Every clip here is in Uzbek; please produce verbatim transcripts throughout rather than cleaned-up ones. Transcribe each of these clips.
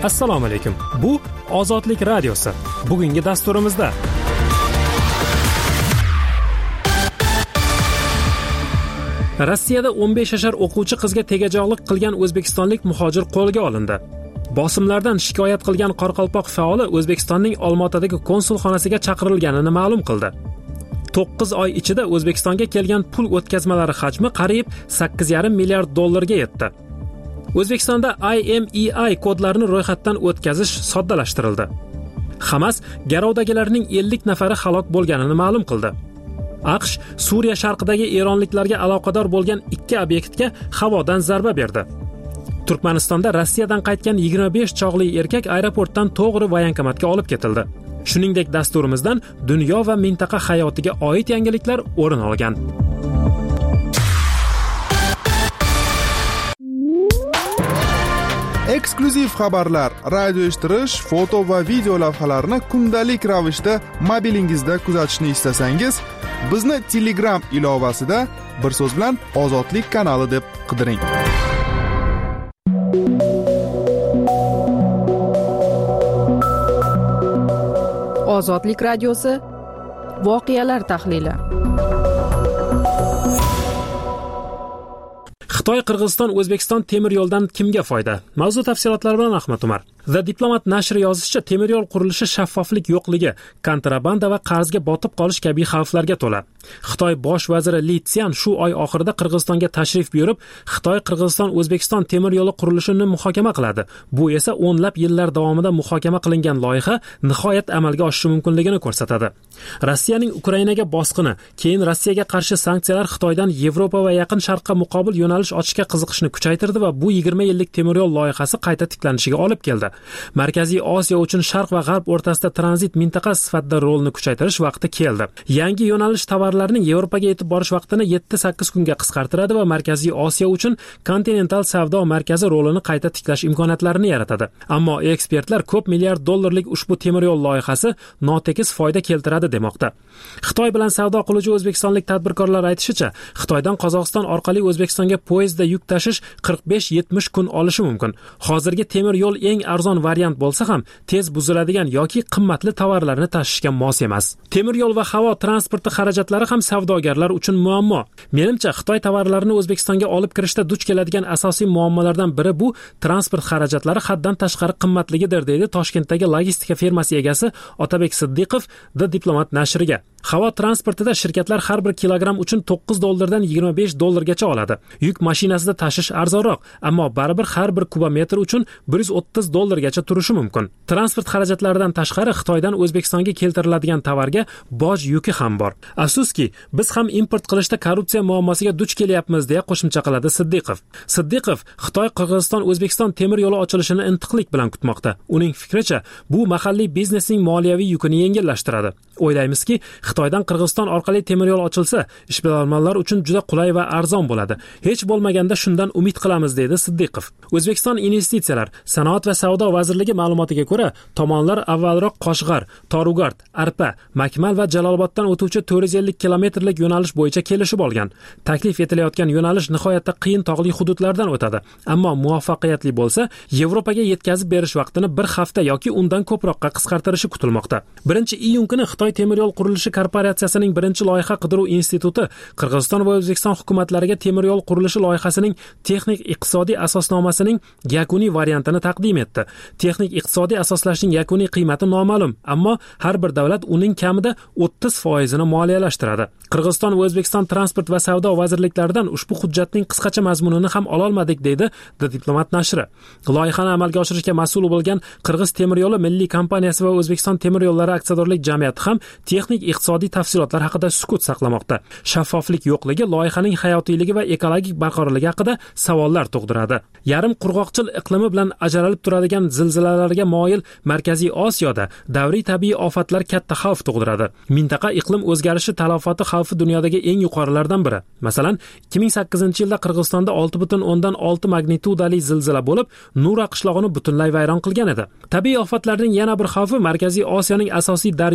Assalomu alaykum. Bu Ozodlik radiosi. Bugungi dasturimizda Rossiyada o'n besh yashar o'quvchi qizga tegajog'lik qilgan o'zbekistonlik muhojir qo'lga olindi. Bosimlardan shikoyat qilgan Qoraqalpoq faoli O'zbekistonning Olmaotadagi konsulxonasiga chaqirilganini ma'lum qildi. to'qqiz oy ichida O'zbekistonga kelgan pul o'tkazmalari hajmi qariyb sakkiz yarim milliard dollarga yetdi. O'zbekistonda I M E I kodlarini ro'yxatdan o'tkazish soddalashtirildi. Hamas garovdagilarning ellik nafari halok bo'lganini ma'lum qildi. AQSh Suriya sharqidagi eronliklarga aloqador bo'lgan ikki obyektga havodan zarba berdi. Turkmanistonda Rossiyadan qaytgan yigirma besh chog'li erkak aeroportdan to'g'ri voyankomatga olib ketildi. Shuningdek, dasturimizdan dunyo va mintaqa hayotiga oid yangiliklar o'rin olgan. Eksklyuziv xabarlar, radio eshittirish, foto va video lavhalarni kundalik ravishda mobilingizda kuzatishni istasangiz, bizni Telegram ilovasida bir so'z bilan Ozodlik kanali deb qidiring. Ozodlik radiosi voqealar tahlili. Xitoy, Qirg'iziston, O'zbekiston temir yo'ldan kimga foyda? Mavzu tafsilotlari bilan Ahmad Umar. The Diplomat nashri yozishicha, temir yo'l qurilishi shaffoflik yo'qligi, kontrabanda va qarzga botib qolish kabi xavflarga to'la. Xitoy bosh vaziri Li Tsian shu oy oxirida Qirg'izistonga tashrif buyurib, Xitoy, Qirg'iziston, O'zbekiston temir yo'li qurilishini muhokama qiladi. Bu esa o'nlab yillar davomida muhokama qilingan loyiha nihoyat amalga oshishi mumkinligini ko'rsatadi. Rossiyaning Ukrainaga bosqini, keyin Rossiyaga qarshi sanksiyalar Xitoydan Yevropa va Yaqin Sharqqa muqobil yo'nalish ochishga qiziqishni kuchaytirdi va bu yigirma yillik temir yo'l loyihasi qayta tiklanishiga olib keldi. Markaziy Osiyo uchun Sharq va G'arb o'rtasida tranzit mintaqa sifatida rolni kuchaytirish vaqti keldi. Yangi yo'nalish tovarlarning Yevropaga yetib borish vaqtini yetti sakkiz kunga qisqartiradi va Markaziy Osiyo uchun kontinental savdo markazi rolini qayta tiklash imkoniyatlarini yaratadi. Ammo ekspertlar ko'p milliard dollarlik ushbu temir yo'l loyihasi notekis foyda keltiradi demoqda. Xitoy bilan savdo qiluvchi o'zbekistonlik tadbirkorlar aytishicha, Xitoydan Qozog'iston orqali O'zbekistonga poyezdda yuk tashish qirq besh yetmish kun olishi mumkin. Hozirgi temir yo'l eng arzon variant bo'lsa ham tez buziladigan yoki qimmatli tovarlarni tashishga mos emas. Temir yo'l va havo transporti xarajatlari ham savdogarlar uchun muammo. Menimcha, Xitoy tovarlarini O'zbekistonga olib kirishda duch keladigan asosiy muammolardan biri bu transport xarajatlari haddan tashqari qimmatligidir, deydi Toshkentdagi logistika firmasi egasi Otabek Siddiqov The Diplomat nashriga. Havo transportida shirkatlar har bir kilogramm uchun to'qqiz dollardan yigirma besh dollargacha oladi. Yuk mashinasida tashish arzonroq, ammo baribir har bir kubometr uchun bir yuz o'ttiz dollargacha turishi mumkin. Transport xarajatlaridan tashqari Xitoydan O'zbekistonga keltiriladigan tovarga boj yuki ham bor. Afsuski, biz ham import qilishda korrupsiya muammosiga duch kelyapmiz, deya qo'shimcha qiladi Siddiqov. Siddiqov Xitoy, Qirg'iziston, O'zbekiston temir yo'li ochilishini intiqlik bilan kutmoqda. Uning fikricha, bu mahalliy biznesning moliyaviy yukini yengillashtiradi. O'ylaymizki, Xitoydan Qirg'iziston orqali temir yo'l ochilsa, ishbilarmonlar uchun juda qulay va arzon bo'ladi. Hech bo'lmaganda shundan umid qilamiz, deydi Siddiqov. O'zbekiston investitsiyalar, sanoat va savdo vazirligi ma'lumotiga ko'ra, tomonlar avvalroq Qo'shg'ar, Torugard, Arpa, Makmal va Jaloloboddan o'tuvchi to'rt yuz ellik kilometrlik yo'nalish bo'yicha kelishib olgan. Taklif etilayotgan yo'nalish nihoyatda qiyin tog'li hududlardan o'tadi. Ammo muvaffaqiyatli bo'lsa, Yevropaga yetkazib berish vaqtini bir hafta yoki undan ko'proqqa qisqartirishi kutilmoqda. birinchi iyun kuni Xitoy temir yo'l qurilishi korporatsiyasining birinchi loyiha qidiruv instituti Qirg'iziston va O'zbekiston hukumatlariga temir yo'l qurilishi loyihasining texnik iqtisodiy asosnomasining yakuniy variantini taqdim etdi. Texnik iqtisodiy asoslashning yakuniy qiymati noma'lum, ammo har bir davlat uning kamida o'ttiz foizini moliyalashtiradi. Qirg'iziston va O'zbekiston transport va savdo vazirliklaridan ushbu hujjatning qisqacha mazmunini ham ola olmadik, deydi The Diplomat nashri. Loyihani amalga oshirishga mas'ul bo'lgan Qirg'iz temir yo'li milliy kompaniyasi va O'zbekiston temir yo'llari aksiyadorlik jamiyati ham texnik iqtisodiy tafsilotlar haqida sukut saqlamoqda. Shaffoflik yo'qligi loyihaning hayotiyligi va ekologik barqarorligi haqida savollar tug'diradi. Yarim qurg'oqchil iqlimi bilan ajralib turadigan zilzilalarga moyil Markaziy Osiyoda davriy tabiiy ofatlar katta xavf tug'diradi. Mintaqa iqlim o'zgarishi talafoti xavfi dunyodagi eng yuqorilardan biri. Masalan, ikki ming sakkizinchi yilda Qirg'izistonda olti butun o'ndan olti magnitudali zilzila bo'lib, Nura qishlog'ini butunlay vayron qilgan edi. Tabiiy ofatlarning yana bir xavfi Markaziy Osiyoning asosiy daryolari,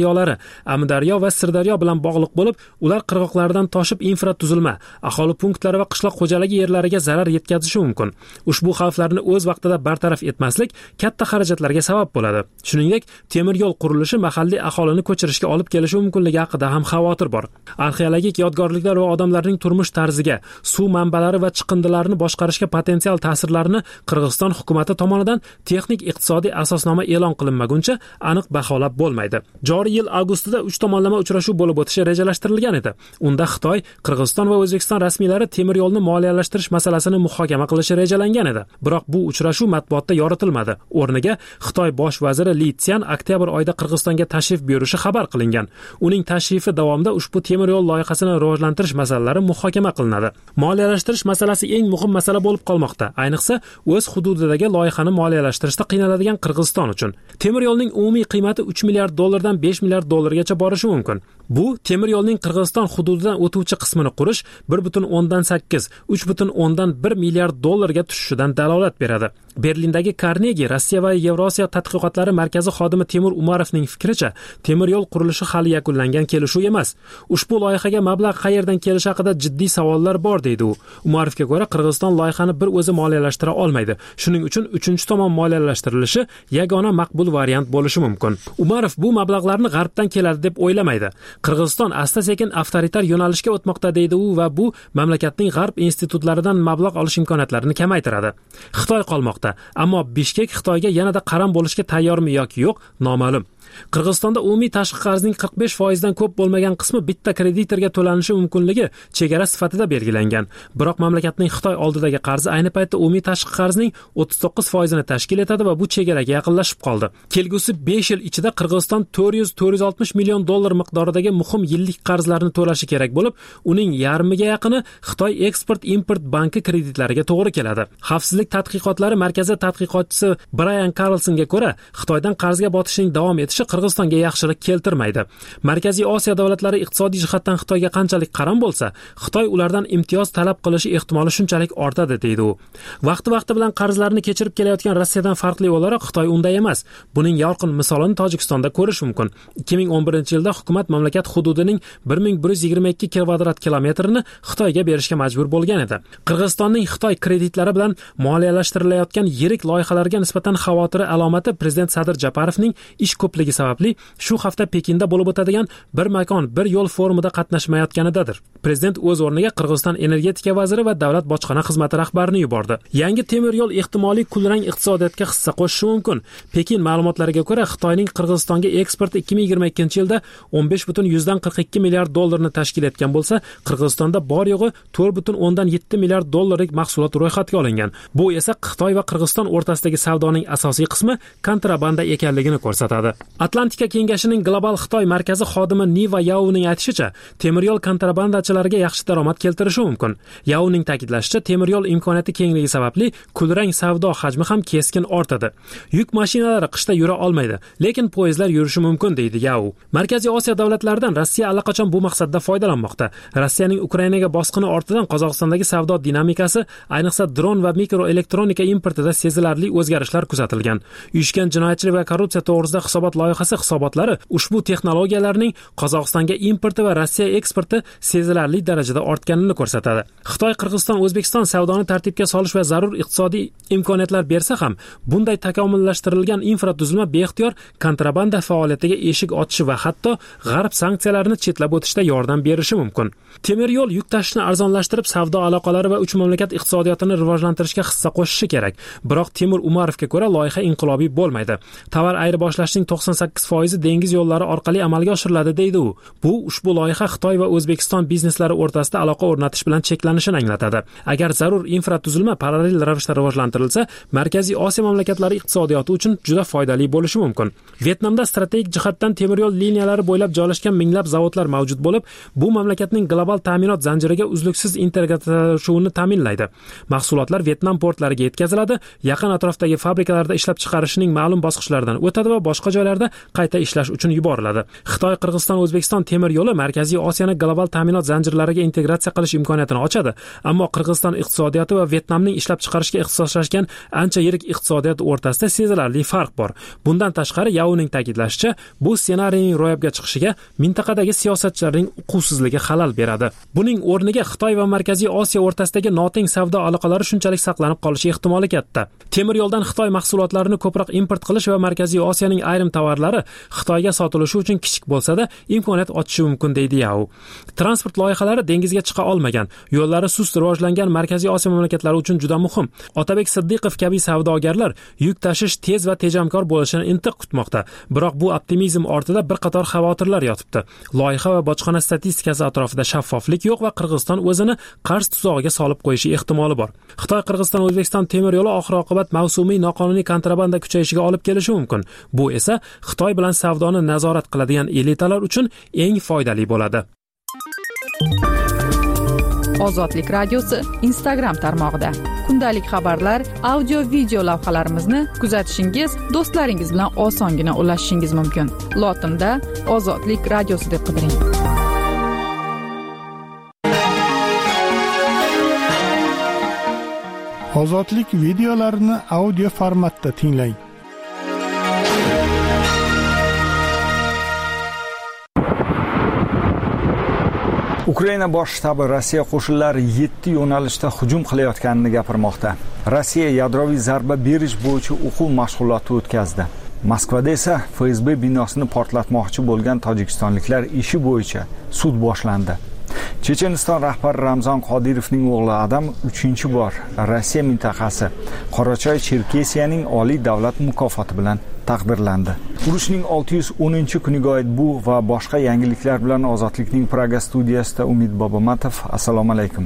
Amudaryo va Sirdaryo bilan bog'liq bo'lib, ular qirg'oqlardan toshib infratuzilma, aholi punktlari va qishloq xo'jaligi yerlariga zarar yetkazishi mumkin. Ushbu xavflarni o'z vaqtida bartaraf etmaslik katta xarajatlarga sabab bo'ladi. Shuningdek, temir yo'l qurilishi mahalliy aholini ko'chirishga olib kelishi mumkinligi haqida ham xavotir bor. Arxeologik yodgorliklar va odamlarning turmush tarziga, suv manbalari va chiqindilarni boshqarishga potensial ta'sirlarini Qirg'iziston hukumati tomonidan texnik iqtisodiy asosnoma e'lon qilinmaguncha aniq baholab bo'lmaydi. Joriy yil avgustida uch tomonlama uchrashuv bo'lib o'tishi rejalashtirilgan edi. Unda Xitoy, Qirg'iziston va O'zbekiston rasmiylari temir yo'lni moliyalashtirish masalasini muhokama qilishi rejalangan edi. Biroq bu uchrashuv matbuotda yoritilmadi. O'rniga Xitoy bosh vaziri Li Tsian oktyabr oyida Qirg'izistonga tashrif buyurishi xabar qilingan. Uning tashrifi davomida ushbu temir yo'l loyihasini rivojlantirish masalalari muhokama qilinadi. Moliyalashtirish masalasi eng muhim masala bo'lib qolmoqda. Ayniqsa, o'z hududidagi loyihani moliyalashtirishda qiynaladigan Qirg'iziston uchun. Temir yo'lning umumiy qiymati uch milliard dollardan besh milliard dollargacha borishi mumkin. Bu temir yo'lning Qirg'iziston hududidan o'tuvchi qismini qurish bir butun o'ndan sakkiz, uch butun o'ndan bir milliard dollarga tushishidan dalolat beradi. Berlindagi Carnegie Rossiya va Yevrosiyo tadqiqotlari markazi xodimi Temur Umarovning fikricha, temir yo'l qurilishi hali yakunlangan kelishuv emas. Ushbu loyihaga mablag' qayerdan kelishi haqida jiddiy savollar bor deydi u. Umarovga ko'ra, Qirg'iziston loyihani bir o'zi moliyalashtira olmaydi. Shuning uchun uchinchi tomon moliyalashtirilishi yagona maqbul variant bo'lishi mumkin. Umarov bu mablag'larni g'arbdan keladi deb o'ylamaydi. Qirg'iziston asta-sekin avtoritar yo'nalishga o'tmoqda deydi u va bu mamlakatning g'arb institutlaridan mablag' olish imkoniyatlarini kamaytiradi. Xitoy qolmoqda, ammo Bishkek Xitoyga yanada qaram bo'lishga tayyormi yoki yo'q, noma'lum. Qirg'izistonda umumiy tashqi qarzning qirq besh foiz dan ko'p bo'lmagan qismi bitta kreditorga to'lanishi mumkinligi chegara sifatida belgilangan. Biroq mamlakatning Xitoy oldidagi qarzi ayni paytda umumiy tashqi qarzning o'ttiz to'qqiz foiz ni tashkil etadi va bu chegaraga yaqinlashib qoldi. Kelgusi besh yil ichida Qirg'iziston to'rt yuz to'rt yuz oltmish million dollar miqdoridagi muhim yillik qarzlarni to'lashi kerak bo'lib, uning yarmiga yaqini Xitoy Eksport-Import banki kreditlariga to'g'ri keladi. Xavfsizlik tadqiqotlari markazi tadqiqotchisi Brian Carlsonga ko'ra, Xitoydan qarzga botishning davom etishi Qirg'izistonga yaxshilik keltirmaydi. Markaziy Osiyo davlatlari iqtisodiy jihatdan Xitoyga qanchalik qaram bo'lsa, Xitoy ulardan imtiyoz talab qilishi ehtimoli shunchalik ortadi deydi u. Vaqti-vaqti bilan qarzlarni kechirib kelayotgan Rossiyadan farqli o'laroq Xitoy unday emas. Buning yorqin misolini Tojikistonda ko'rish mumkin. ikki ming o'n birinchi yilda hukumat mamlakat hududining bir ming bir yuz yigirma ikki kvadrat kilometrini Xitoyga berishga majbur bo'lgan edi. Qirg'izistonning Xitoy kreditlari bilan moliyalashtiriladigan yirik loyihalarga nisbatan xavotiri alomati prezident Sadir Japarovning ish ko'pligi sababli shu hafta Pekinda bo'lib o'tadigan bir makon bir yo'l forumida qatnashmayotganidadir. Prezident o'z o'rniga Qirg'iziston energetika vaziri va davlat bojxona xizmati rahbarini yubordi. Yangi temir yo'l ehtimoliy kulrang iqtisodiyotga hissa qo'shishi mumkin. Pekin ma'lumotlariga ko'ra, Xitoyning Qirg'izistonga eksporti ikki ming yigirma ikkinchi yilda o'n besh butun yuzdan qirq ikki milliard dollarni tashkil etgan bo'lsa, Qirg'izistonda bor yo'g'i to'rt butun o'ndan yetti milliard dollarlik mahsulot ro'yxatga olingan. Bu esa Xitoy va Qirg'iziston o'rtasidagi savdoning asosiy qismi kontrabanda ekanligini ko'rsatadi. Atlantika kengashining global Xitoy markazi xodimi Niva Yaoning aytishicha, temir yo'l kontrabandachilariga yaxshi daromad keltirishi mumkin. Yaoning ta'kidlashicha, temir yo'l imkoniyati kengligi sababli kulrang savdo hajmi ham keskin ortadi. Yuk mashinalari qishda yura olmaydi, lekin poyezdlar yurishi mumkin deydi Yao. Markaziy Osiyo davlatlaridan Rossiya allaqachon bu maqsadda foydalanmoqda. Rossiyaning Ukrainaga bosqini ortidan Qozog'istondagi savdo dinamikasi, ayniqsa dron va mikroelektronika importida sezilarli o'zgarishlar kuzatilgan. Uyushgan jinoyatchilik va korrupsiya to'g'risida hisobot loyihasi hisobotlari ushbu texnologiyalarning Qozog'istonga importi va Rossiya eksporti sezilarli darajada ortganini ko'rsatadi. Xitoy, Qirg'iziston, O'zbekiston savdoni tartibga solish va zarur iqtisodiy imkoniyatlar bersa ham, bunday takomillashtirilgan infratuzilma beixtiyor kontrabanda faoliyatiga eshik ochishi va hatto g'arb sanksiyalarini chetlab o'tishda yordam berishi mumkin. Temir yo'l yuk tashishni arzonlashtirib, savdo aloqalari va uch mamlakat iqtisodiyotini rivojlantirishga hissa qo'shishi kerak. Biroq Temur Umarovga ko'ra, loyiha inqilobiy bo'lmaydi. Tovar ayirboshlashning to'qson sakkiz foizi dengiz yo'llari orqali amalga oshiriladi deydi u. Bu ushbu loyiha Xitoy va O'zbekiston bizneslari o'rtasida aloqa o'rnatish bilan cheklanishini anglatadi. Agar zarur infratuzilma parallel ravishda rivojlantirilsa, Markaziy Osiyo mamlakatlari iqtisodiyoti uchun juda foydali bo'lishi mumkin. Vyetnamda strategik jihatdan temir yo'l liniyalari bo'ylab joylashgan minglab zavodlar mavjud bo'lib, bu mamlakatning global ta'minot zanjiriga uzluksiz integratsiyalashuvini ta'minlaydi. Mahsulotlar Vyetnam portlariga yetkaziladi, yaqin atrofdagi fabrikalarda ishlab chiqarishning ma'lum bosqichlaridan o'tadi va boshqa joylarda qayta ishlash uchun yuboriladi. Xitoy Qirg'iziston O'zbekiston temir yo'li Markaziy Osiyoni global ta'minot zanjirlariga integratsiya qilish imkoniyatini ochadi, ammo Qirg'iziston iqtisodiyoti va Vyetnamning ishlab chiqarishga ixtisoslashgan ancha yirik iqtisodiyot o'rtasida sezilarli farq bor. Bundan tashqari, Yaoning ta'kidlashicha, bu ssenariyning ro'yobga chiqishiga mintaqadagi siyosatchilarning uquvsizligi xalal beradi. Buning o'rniga Xitoy va Markaziy Osiyo o'rtasidagi noteng savdo aloqalari shunchalik saqlanib qolishi ehtimoli katta. Temir yo'ldan Xitoy mahsulotlarini ko'proq import qilish va Markaziy Osiyoning ayrim tovarlari Xitoyga sotilishi uchun kichik bo'lsa-da, imkoniyat ochishi mumkin deydi Yao. Transport loyihalari dengizga chiqa olmagan, yo'llari sust rivojlangan Markaziy Osiyo mamlakatlari uchun juda muhim. Otabek Siddiqov kabi savdogarlar yuk tashish tez va tejamkor bo'lishini intiq kutmoqda. Biroq bu optimizm ortida bir qator xavotirlar yotibdi. Loyiha va bojxona statistikasi atrofida shaffoflik yo'q va Qirg'iziston o'zini qarz tuzog'iga solib qo'yishi ehtimoli bor. Xitoy Qirg'iziston O'zbekiston temir yo'li oxir-oqibat mavsumiy noqonuniy kontrabanda kuchayishiga olib kelishi mumkin. Bu esa Xitoy bilan savdoni nazorat qiladigan elitalar uchun eng foydali bo'ladi. Ozodlik radiosi Instagram tarmog'ida kundalik xabarlar, audio video lavhalarimizni kuzatishingiz, do'stlaringiz bilan osongina ulashishingiz mumkin. Lotinda Ozodlik radiosi deb qidiring. Ozodlik videolarini audio formatda tinglang. Ukraina bosh shtabi Rossiya qo'shinlari yetti yo'nalishda hujum qilayotganini gapirmoqda. Rossiya yadroviy zarba berish bo'yicha o'quv mashg'uloti o'tkazdi. Moskvada esa F S B binosini portlatmoqchi bo'lgan tojikistonliklar ishi bo'yicha sud boshlandi. Checheniston rahbari Ramzan Qodirovning o'g'li Adam uchinchi bor Rossiya mintaqasi Qorachoy-Cherkesiyaning oliy davlat mukofoti bilan taqdirlandi. Urushning olti yuz o'ninchi kuniga oid bu va boshqa yangiliklar bilan Ozodlikning Praga studiyasida Umid Bobomatov. Assalomu alaykum.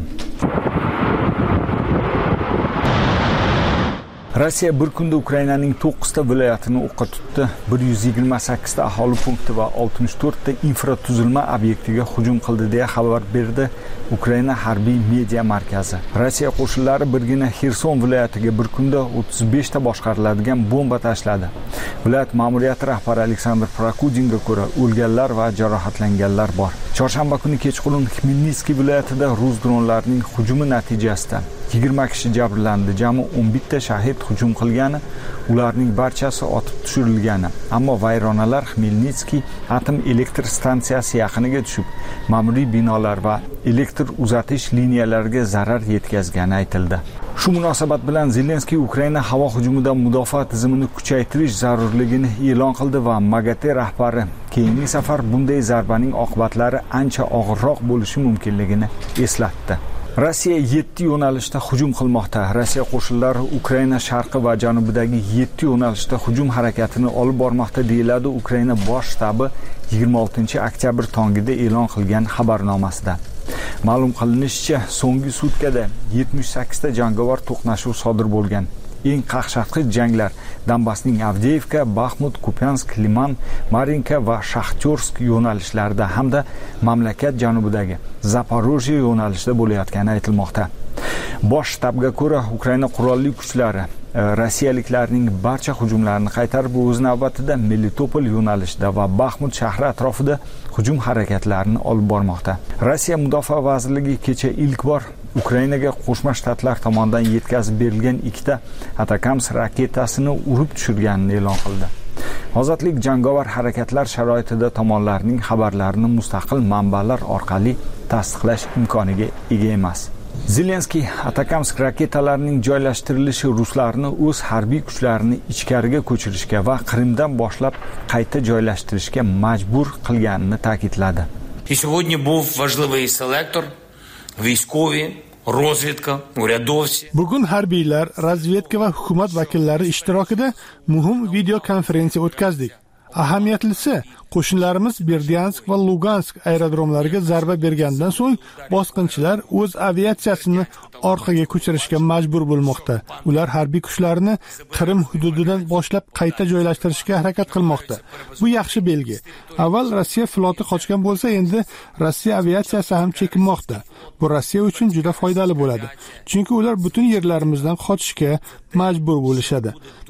Rossiya bir kunda Ukrainaning to'qqizta viloyatini o'qqa tutdi. bir yuz yigirma sakkizta aholi punkti va oltmish to'rtta infratuzilma obyektiga hujum qildi deya xabar berdi Ukraina harbiy media markazi. Rossiya qo'shinlari birgina Xerson viloyatiga bir kunda o'ttiz beshta boshqariladigan bomba tashladi. Viloyat ma'muriyati rahbari Aleksandr Prokudinga ko'ra o'lganlar va jarohatlanganlar bor. Chorshanba kuni kechqurun Xmelnitskiy viloyatida rus dronlarining hujumi natijasida yigirma kishi jabrlandi. Jami o'n bitta shahid hujum qilgani, ularning barchasi otib tushirilgani. Ammo vayronalar Xmelnitskiy atom elektr stansiyasi yaqiniga tushib, ma'muriy binolar va elektr uzatish liniyalariga zarar yetkazgani aytildi. Shu munosabat bilan Zelenskiy Ukraina havo hujumidan mudofaa tizimini kuchaytirish zarurligini e'lon qildi va MAGATE rahbari keyingi safar bunday zarbaning oqibatlari ancha og'irroq bo'lishi mumkinligini eslatdi. Rossiya yetti yo'nalishda hujum qilmoqda. Rossiya qo'shinlari Ukraina sharqi va janubidagi yetti yo'nalishda hujum harakatini olib bormoqda deyiladi Ukraina bosh shtabi yigirma oltinchi oktyabr tongida e'lon qilgan xabarnomasida. Ma'lum qilinishicha, so'nggi sutkada yetmish sakkizta jangovar to'qnashuv sodir bo'lgan. Eng qaqshatqich janglar Donbassning Avdeyevka, Baxmut, Kupyansk, Liman, Marinka va Shaxtyorsk yo'nalishlarida hamda mamlakat janubidagi Zaporojye yo'nalishida bo'layotgani aytilmoqda. Bosh shtabga ko'ra, Ukraina qurolli kuchlari rossiyaliklarning barcha hujumlarini qaytarib, o'z navbatida Melitopol yo'nalishida va Baxmut shahri atrofida hujum harakatlarini olib bormoqda. Rossiya mudofaa vazirligi kecha ilk bor Ukrainaga Qo'shma Shtatlar tomonidan yetkazib berilgan ikkita Atakams raketasini urib tushirganini e'lon qildi. Ozodlik jangovar harakatlar sharoitida tomonlarning xabarlarini mustaqil manbalar orqali tasdiqlash imkoniga ega emas. Zelenskiy Atakamsk raketalarining joylashtirilishi ruslarni o'z harbiy kuchlarini ichkariga ko'chirishga va Qrimdan boshlab qayta joylashtirishga majbur qilganini ta'kidladi. Сьогодні був важливий селектор, військові, розвідка, урядовці. Bugun harbiylar, razvedka va hukumat vakillari ishtirokida muhim video konferensiya o'tkazdik. Ahamiyatlisi, qo'shinlarimiz Berdyansk va Lugansk aerodromlariga zarba bergandan so'ng bosqinchilar o'z aviatsiyasini orqaga ko'chirishga majbur bo'lmoqda. Ular harbiy kuchlarini Qrim hududidan boshlab qayta joylashtirishga harakat qilmoqda. Bu yaxshi belgi. Avval Rossiya floti qochgan bo'lsa, endi Rossiya aviatsiyasi ham chekinmoqda. Bu Rossiya uchun juda foydali bo'ladi. Chunki ular butun yerlarimizdan qochishga majbur bo'lishadi.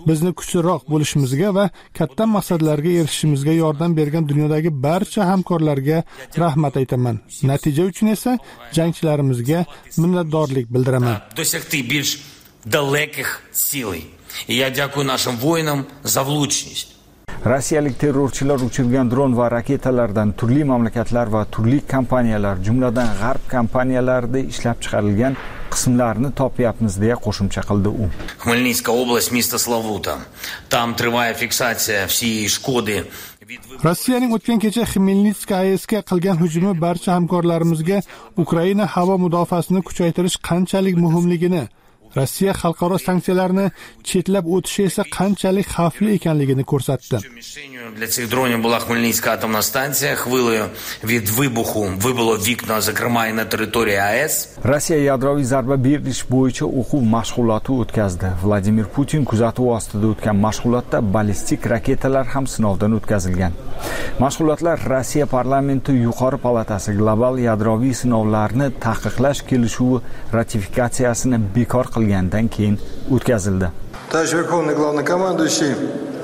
bizni kuchliroq bo'lishimizga va katta maqsadlarga erishishimizga yordam bergan dunyodagi barcha hamkorlarga rahmat aytaman. Natija uchun esa jangchilarimizga minnatdorlik bildiraman. Досягти більш далеких цілей. І я дякую нашим воїнам за влучність. Rossiyalik terrorchilar uchirgan dron va raketalardan turli mamlakatlar va turli kompaniyalar, jumladan g'arb kompaniyalarida ishlab chiqarilgan qismlarni topyapmiz deya qo'shimcha qildi u. Хмельницька область, місто Славута. Там триває фіксація всієї шкоди. Rossiyaning o'tgan kecha Xmelnitska A E S'ga qilgan hujumi barcha hamkorlarimizga Ukraina havo mudofaasini kuchaytirish qanchalik muhimligini, Rossiya xalqaro sanksiyalarni chetlab o'tishi esa qanchalik xavfli ekanligini ko'rsatdi. Для цих дронів була Хмельницька атомна станція. Хвилею від вибуху вибило вікна, зокрема і на території АЕС. Rossiya yadroviy zarba berish bo'yicha o'quv mashg'uloti o'tkazdi. Vladimir Putin kuzatuv ostida o'tgan mashg'ulotda ballistik raketalar ham sinovdan o'tkazilgan. Mashg'ulotlar Rossiya parlamenti yuqori palatasi global yadroviy sinovlarni taqiqlash kelishuvi ratifikatsiyasini bekor qilgandan keyin o'tkazildi. Tashkil Verxovniy Glavnokomanduющий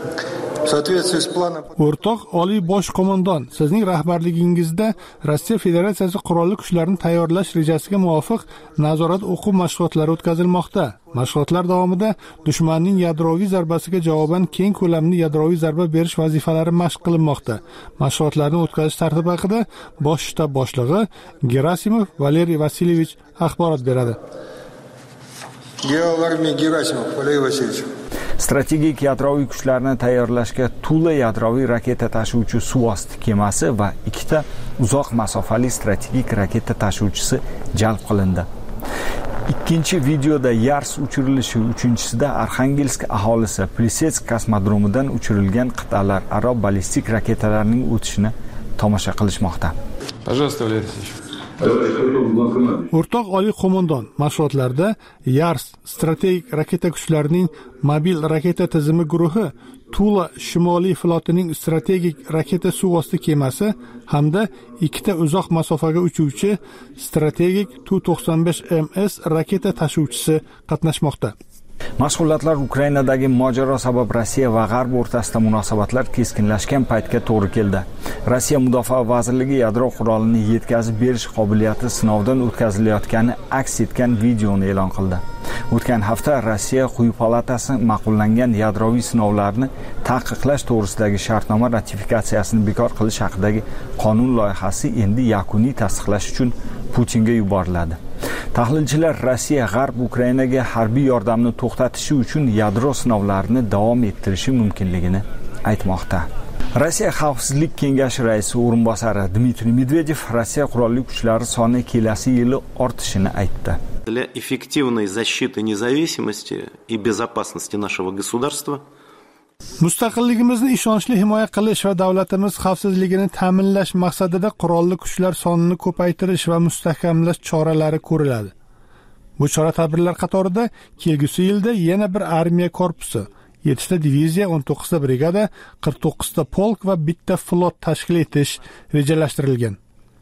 O'rtoq Oliy bosh qo'mondon, sizning rahbarligingizda Rossiya Federatsiyasi qurolli kuchlarini tayyorlash rejasiga muvofiq nazorat o'quv mashg'ulotlari o'tkazilmoqda. Mashg'ulotlar davomida dushmanning yadroviy zarbasiga javoban keng ko'lamli yadroviy zarba berish vazifalari mashq qilinmoqda. Mashg'ulotlarni o'tkazish tartibi haqida bosh shtab boshlig'i Gerasimov Valeriy Vasilyevich axborot beradi. General armiya Gerasimov Valeriy Vasilyevich. Strategik yadroviy kuchlarni tayyorlashga Tula yadroviy raketa tashuvchi suvosti kemasi va ikkita uzoq masofali strategik raketa tashuvchisi jalb qilindi. Ikkinchi videoda Yars uchirilishi, uchinchisida Arxangelsk aholisi Plisetsk kosmodromidan uchirilgan qit'alar aro ballistik raketalarning o'tishini tomosha qilishmoqda. Пожалуйста, Валерий Васильевич. O'rtoq Oliy qo'mondon, mashg'ulotlarda Yars strategik raketa kuchlarining mobil raketa tizimi guruhi, Tula shimoliy flotining strategik raketa suvosti kemasi hamda ikkita uzoq masofaga uchuvchi strategik Tu to'qson besh M S raketa tashuvchisi qatnashmoqda. Mashg'ulotlar Ukrainadagi mojaro sabab Rossiya va G'arb o'rtasida munosabatlar keskinlashgan paytga to'g'ri keldi. Rossiya Mudofaa vazirligi yadro qurolini yetkazib berish qobiliyati sinovdan o'tkazilayotgani aks etgan videoni e'lon qildi. O'tgan hafta Rossiya quyi palatasi ma'qullangan yadroviy sinovlarni taqiqlash to'g'risidagi shartnoma ratifikatsiyasini bekor qilish haqidagi qonun loyihasi endi yakuniy tasdiqlash uchun Putinga yuboriladi. Tahlilchilar Rossiya G'arb Ukrainaga harbiy yordamni to'xtatishi uchun yadro sinovlarini davom ettirishi mumkinligini aytmoqda. Rossiya Xavfsizlik kengashi raisi o'rinbosari Dmitriy Medvedev Rossiya qurolli kuchlari soni kelasi yili ortishini aytdi. Для эффективной защиты независимости и безопасности нашего государства Mustaqilligimizni ishonchli himoya qilish va davlatimiz xavfsizligini ta'minlash maqsadida qurolli kuchlar sonini ko'paytirish va mustahkamlash choralari ko'riladi. Bu chora-tadbirlar qatorida kelgusi yilda yana bir armiya korpusi, yettita diviziya, o'n to'qqizta brigada, qirq to'qqizta polk va bitta flot tashkil etish rejalashtirilgan.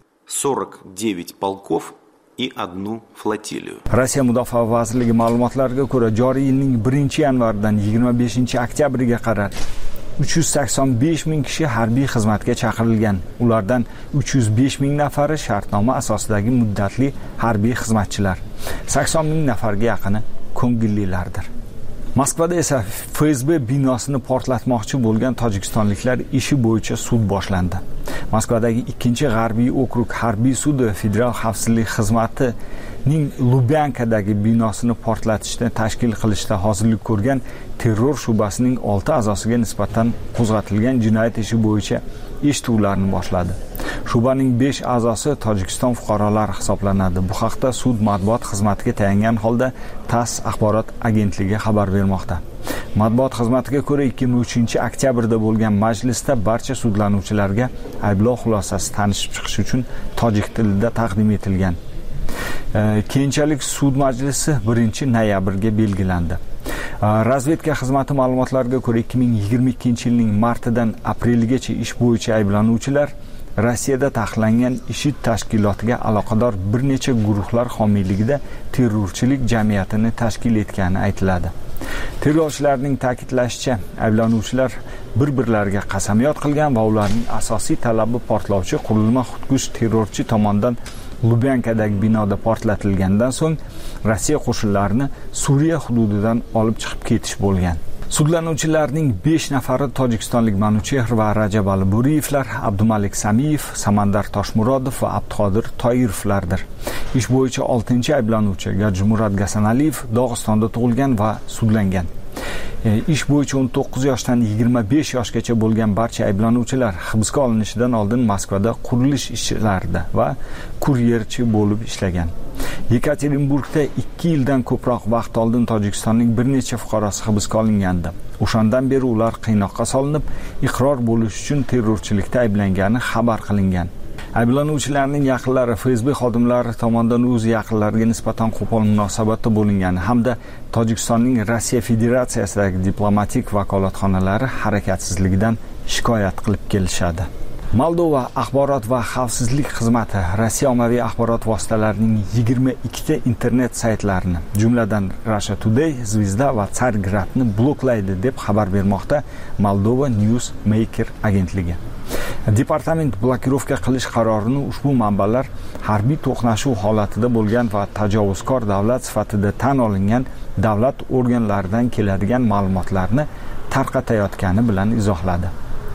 сорок девять полков и одну флотилию. Rossiya Mudofaa vazirligi ma'lumotlariga ko'ra, joriy yilning birinchi yanvaridan yigirma beshinchi oktyabriga qadar uch yuz sakson besh ming kishi harbiy xizmatga chaqirilgan. Ulardan uch yuz besh ming nafari shartnoma asosidagi muddatli harbiy xizmatchilar. sakson ming nafarga yaqini ko'ngillilardir. Moskvada esa F S B binosini portlatmoqchi bo'lgan tojikistonliklar ishi bo'yicha sud boshlandi. Moskvadagi ikkinchi g'arbiy okrug harbiy sudi Federal xavfsizlik xizmatining Lubyankadagi binosini portlatishni tashkil qilishda hozirlik ko'rgan terror shubasining olti a'zosiga nisbatan qo'zg'atilgan jinoyat ishi bo'yicha eshituvlarni boshladi. Shubaning besh a'zosi Tojikiston fuqarolari hisoblanadi. Bu haqda sud matbuot xizmatiga tayangan holda TASS axborot agentligi xabar bermoqda. Matbuot xizmatiga ko'ra, ikki ming uchinchi oktyabrda bo'lgan majlisda barcha sudlanuvchilarga ayblov xulosasi tanishib chiqish uchun tojik tilida taqdim etilgan. E, keyinchalik sud majlisi birinchi noyabrga belgilandi. Razvedka xizmati ma'lumotlariga ko'ra, ikki ming yigirma ikkinchi yilning martidan apreligacha ish bo'yicha ayblanuvchilar Rossiyada taqiqlangan IShID tashkilotiga aloqador bir necha guruhlar homiyligida terrorchilik jamiyatini tashkil etgani aytiladi. Terrorchilarning ta'kidlashicha, ayblanuvchilar bir-birlariga qasamyod qilgan va ularning asosiy talabi portlovchi qurilma xudkush terrorchi tomonidan Lubyankadagi binoda portlatilgandan so'ng Rossiya qo'shinlarini Suriya hududidan olib chiqib ketish bo'lgan. Sudlanuvchilarning besh nafari tojikistonlik Manuchehr va Rajab Aliburiyevlar, Abdumalik Samiyev, Samandar Toshmurodov va Abduqodir Toyirovlardir. Ish bo'yicha oltinchi ayblanuvchi Gajmurod Gasanaliyev Dog'istonda tug'ilgan va sudlangan. Ish bo'yicha o'n to'qqiz yoshdan yigirma besh yoshgacha bo'lgan barcha ayblanuvchilar hibsga olinishidan oldin Moskvada qurilish ishlarida va kuryerchi bo'lib ishlagan. Yekaterinburgda ikki yildan ko'proq vaqt oldin Tojikistonning bir necha fuqarosi hibsga olingandi. O'shandan beri ular qiynoqqa solinib, iqror bo'lish uchun terrorchilikda ayblangani xabar qilingan. Ayblanuvchilarning yaqinlari F S B xodimlari tomonidan o'z yaqinlariga nisbatan qo'pol munosabatda bo'lingani hamda Tojikistonning Rossiya Federatsiyasidagi diplomatik vakolatxonalari harakatsizligidan shikoyat qilib kelishadi. Moldova axborot va xavfsizlik xizmati Rossiya ommaviy axborot vositalarining yigirma ikkita internet saytlarini, jumladan Russia Today, Zvezda va Tsargradni bloklaydi deb xabar bermoqda Moldova News Maker agentligi. Departament blokirovka qilish qarorini ushbu manbalar harbiy to'qnashuv holatida bo'lgan va tajovuzkor davlat sifatida tan olingan davlat organlaridan keladigan ma'lumotlarni tarqatayotgani bilan izohladi.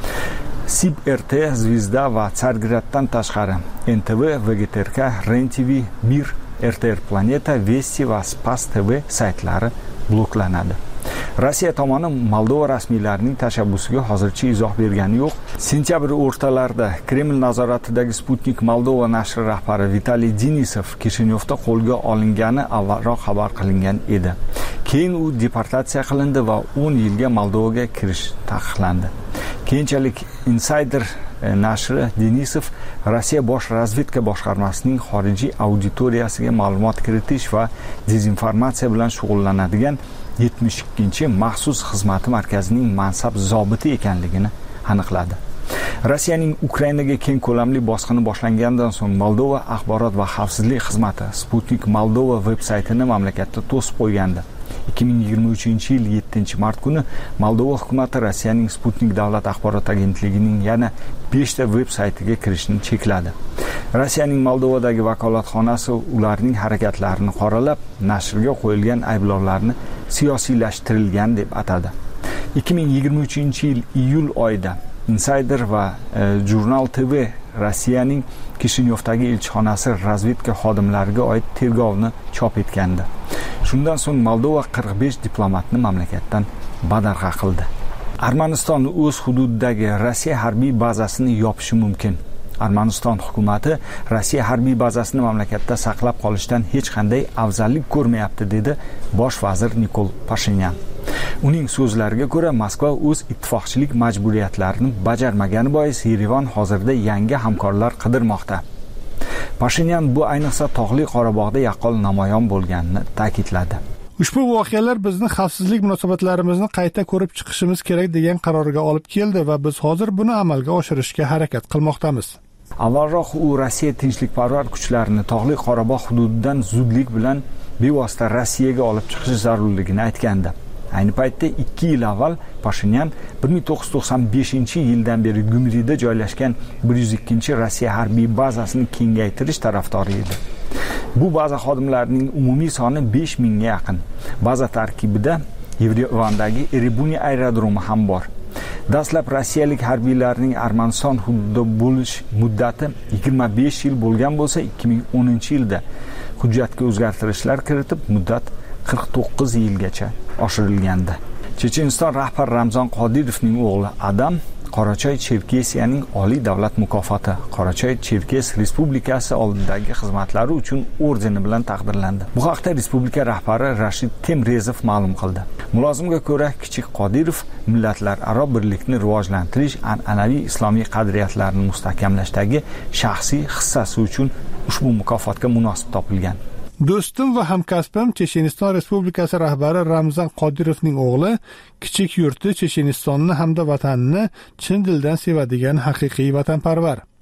Sib R T, Zvezda va Tsargraddan tashqari N T V, V G T R K, Ren T V, Mir, R T R Planeta, Vesti va Spas T V saytlari bloklanadi. Rossiya tomoni Moldova rasmiylarining tashabbusiga hozircha izoh bergani yo'q. Sentyabr o'rtalarida Kreml nazoratidagi Sputnik Moldova nashri rahbari Vitaliy Denisov Kishinyovda qo'lga olingani avvalroq xabar qilingan edi. Keyin u deportatsiya qilindi va o'n yilga Moldovaga kirish taqiqlandi. Keyinchalik Insider nashri Denisov Rossiya bosh razvedka boshqarmasining xorijiy auditoriyasiga ma'lumot kiritish va dezinformatsiya bilan shug'ullanadigan yetmish ikkinchi maxsus xizmati markazining mansab zobiti ekanligini aniqladi. Rossiyaning Ukrainaga keng ko'lamli bosqini boshlangandan so'ng Moldova axborot va xavfsizlik xizmati Sputnik Moldova veb-saytini mamlakatda to'sib qo'ygandi. ikki ming yigirma uchinchi yil yettinchi mart kuni Moldova hukumati Rossiyaning Sputnik davlat axborot agentligining yana beshta veb-saytiga kirishni chekladi. Rossiyaning Moldovadagi vakolatxonasi ularning harakatlarini qoralab, nashrga qo'yilgan ayblovlarni siyosiylashtirilgan deb atadi. ikki ming yigirma uchinchi yil iyul oyida Insider va e, Jurnal T V Rossiyaning Kishinyovdagi elchixonasi razvedka xodimlariga oid tergovni chop etgandi. Shundan so'ng Moldova qirq besh diplomatni mamlakatdan badarg'a qildi. Armaniston o'z hududidagi Rossiya harbiy bazasini yopishi mumkin. Armaniston hukumati Rossiya harbiy bazasini mamlakatda saqlab qolishdan hech qanday afzallik ko'rmayapti, dedi bosh vazir Nikol Pashinyan. Uning so'zlariga ko'ra, Moskva o'z ittifoqchilik majburiyatlarini bajarmagani bois Yerevan hozirda yangi hamkorlar qidirmoqda. Pashinyan bu ayniqsa tog'li Qorabog'da yaqqol namoyon bo'lganini ta'kidladi. Ushbu voqealar bizni xavfsizlik munosabatlarimizni qayta ko'rib chiqishimiz kerak degan qarorga olib keldi va biz hozir buni amalga oshirishga harakat qilmoqdamiz. Avvalroq u Rossiya tinchlikparvar kuchlarini tog'li Qorabog' hududidan zudlik bilan bevosita Rossiyaga olib chiqish zarurligini aytgandi. Ayni paytda ikki yil avval Pashinyan bir ming to'qqiz yuz to'qson beshinchi yildan beri Gumrida joylashgan bir yuz ikkinchi Rossiya harbiy bazasini kengaytirish tarafdori edi. Bu baza xodimlarining umumiy soni besh mingga yaqin. Baza tarkibida Yerevandagi Erebuni aerodromi ham bor. Dastlab rossiyalik harbiylarning Armaniston hududida bo'lish muddati yigirma besh yil bo'lgan bo'lsa, ikki ming o'ninchi yilda hujjatga o'zgartirishlar kiritib, muddat qirq to'qqiz yilgacha oshirilgandi. Checheniston rahbar Ramzan Qodirovning o'g'li Adam Qorachoy-Cherkesiyaning oliy davlat mukofoti Qorachoy-Cherkes Respublikasi oldidagi xizmatlari uchun ordeni bilan taqdirlandi. Bu haqda respublika rahbari Rashid Temrezov ma'lum qildi. Mulozimga ko'ra, kichik Qodirov millatlararo birlikni rivojlantirish, an'anaviy islomiy qadriyatlarni mustahkamlashdagi shaxsiy hissasi uchun ushbu mukofotga munosib topilgan. Do'stim va hamkasbim Checheniston Respublikasi rahbari Ramzan Qodirovning o'g'li kichik yurti Chechenistonni hamda vatanini chin dildan sevadigan haqiqiy vatanparvar.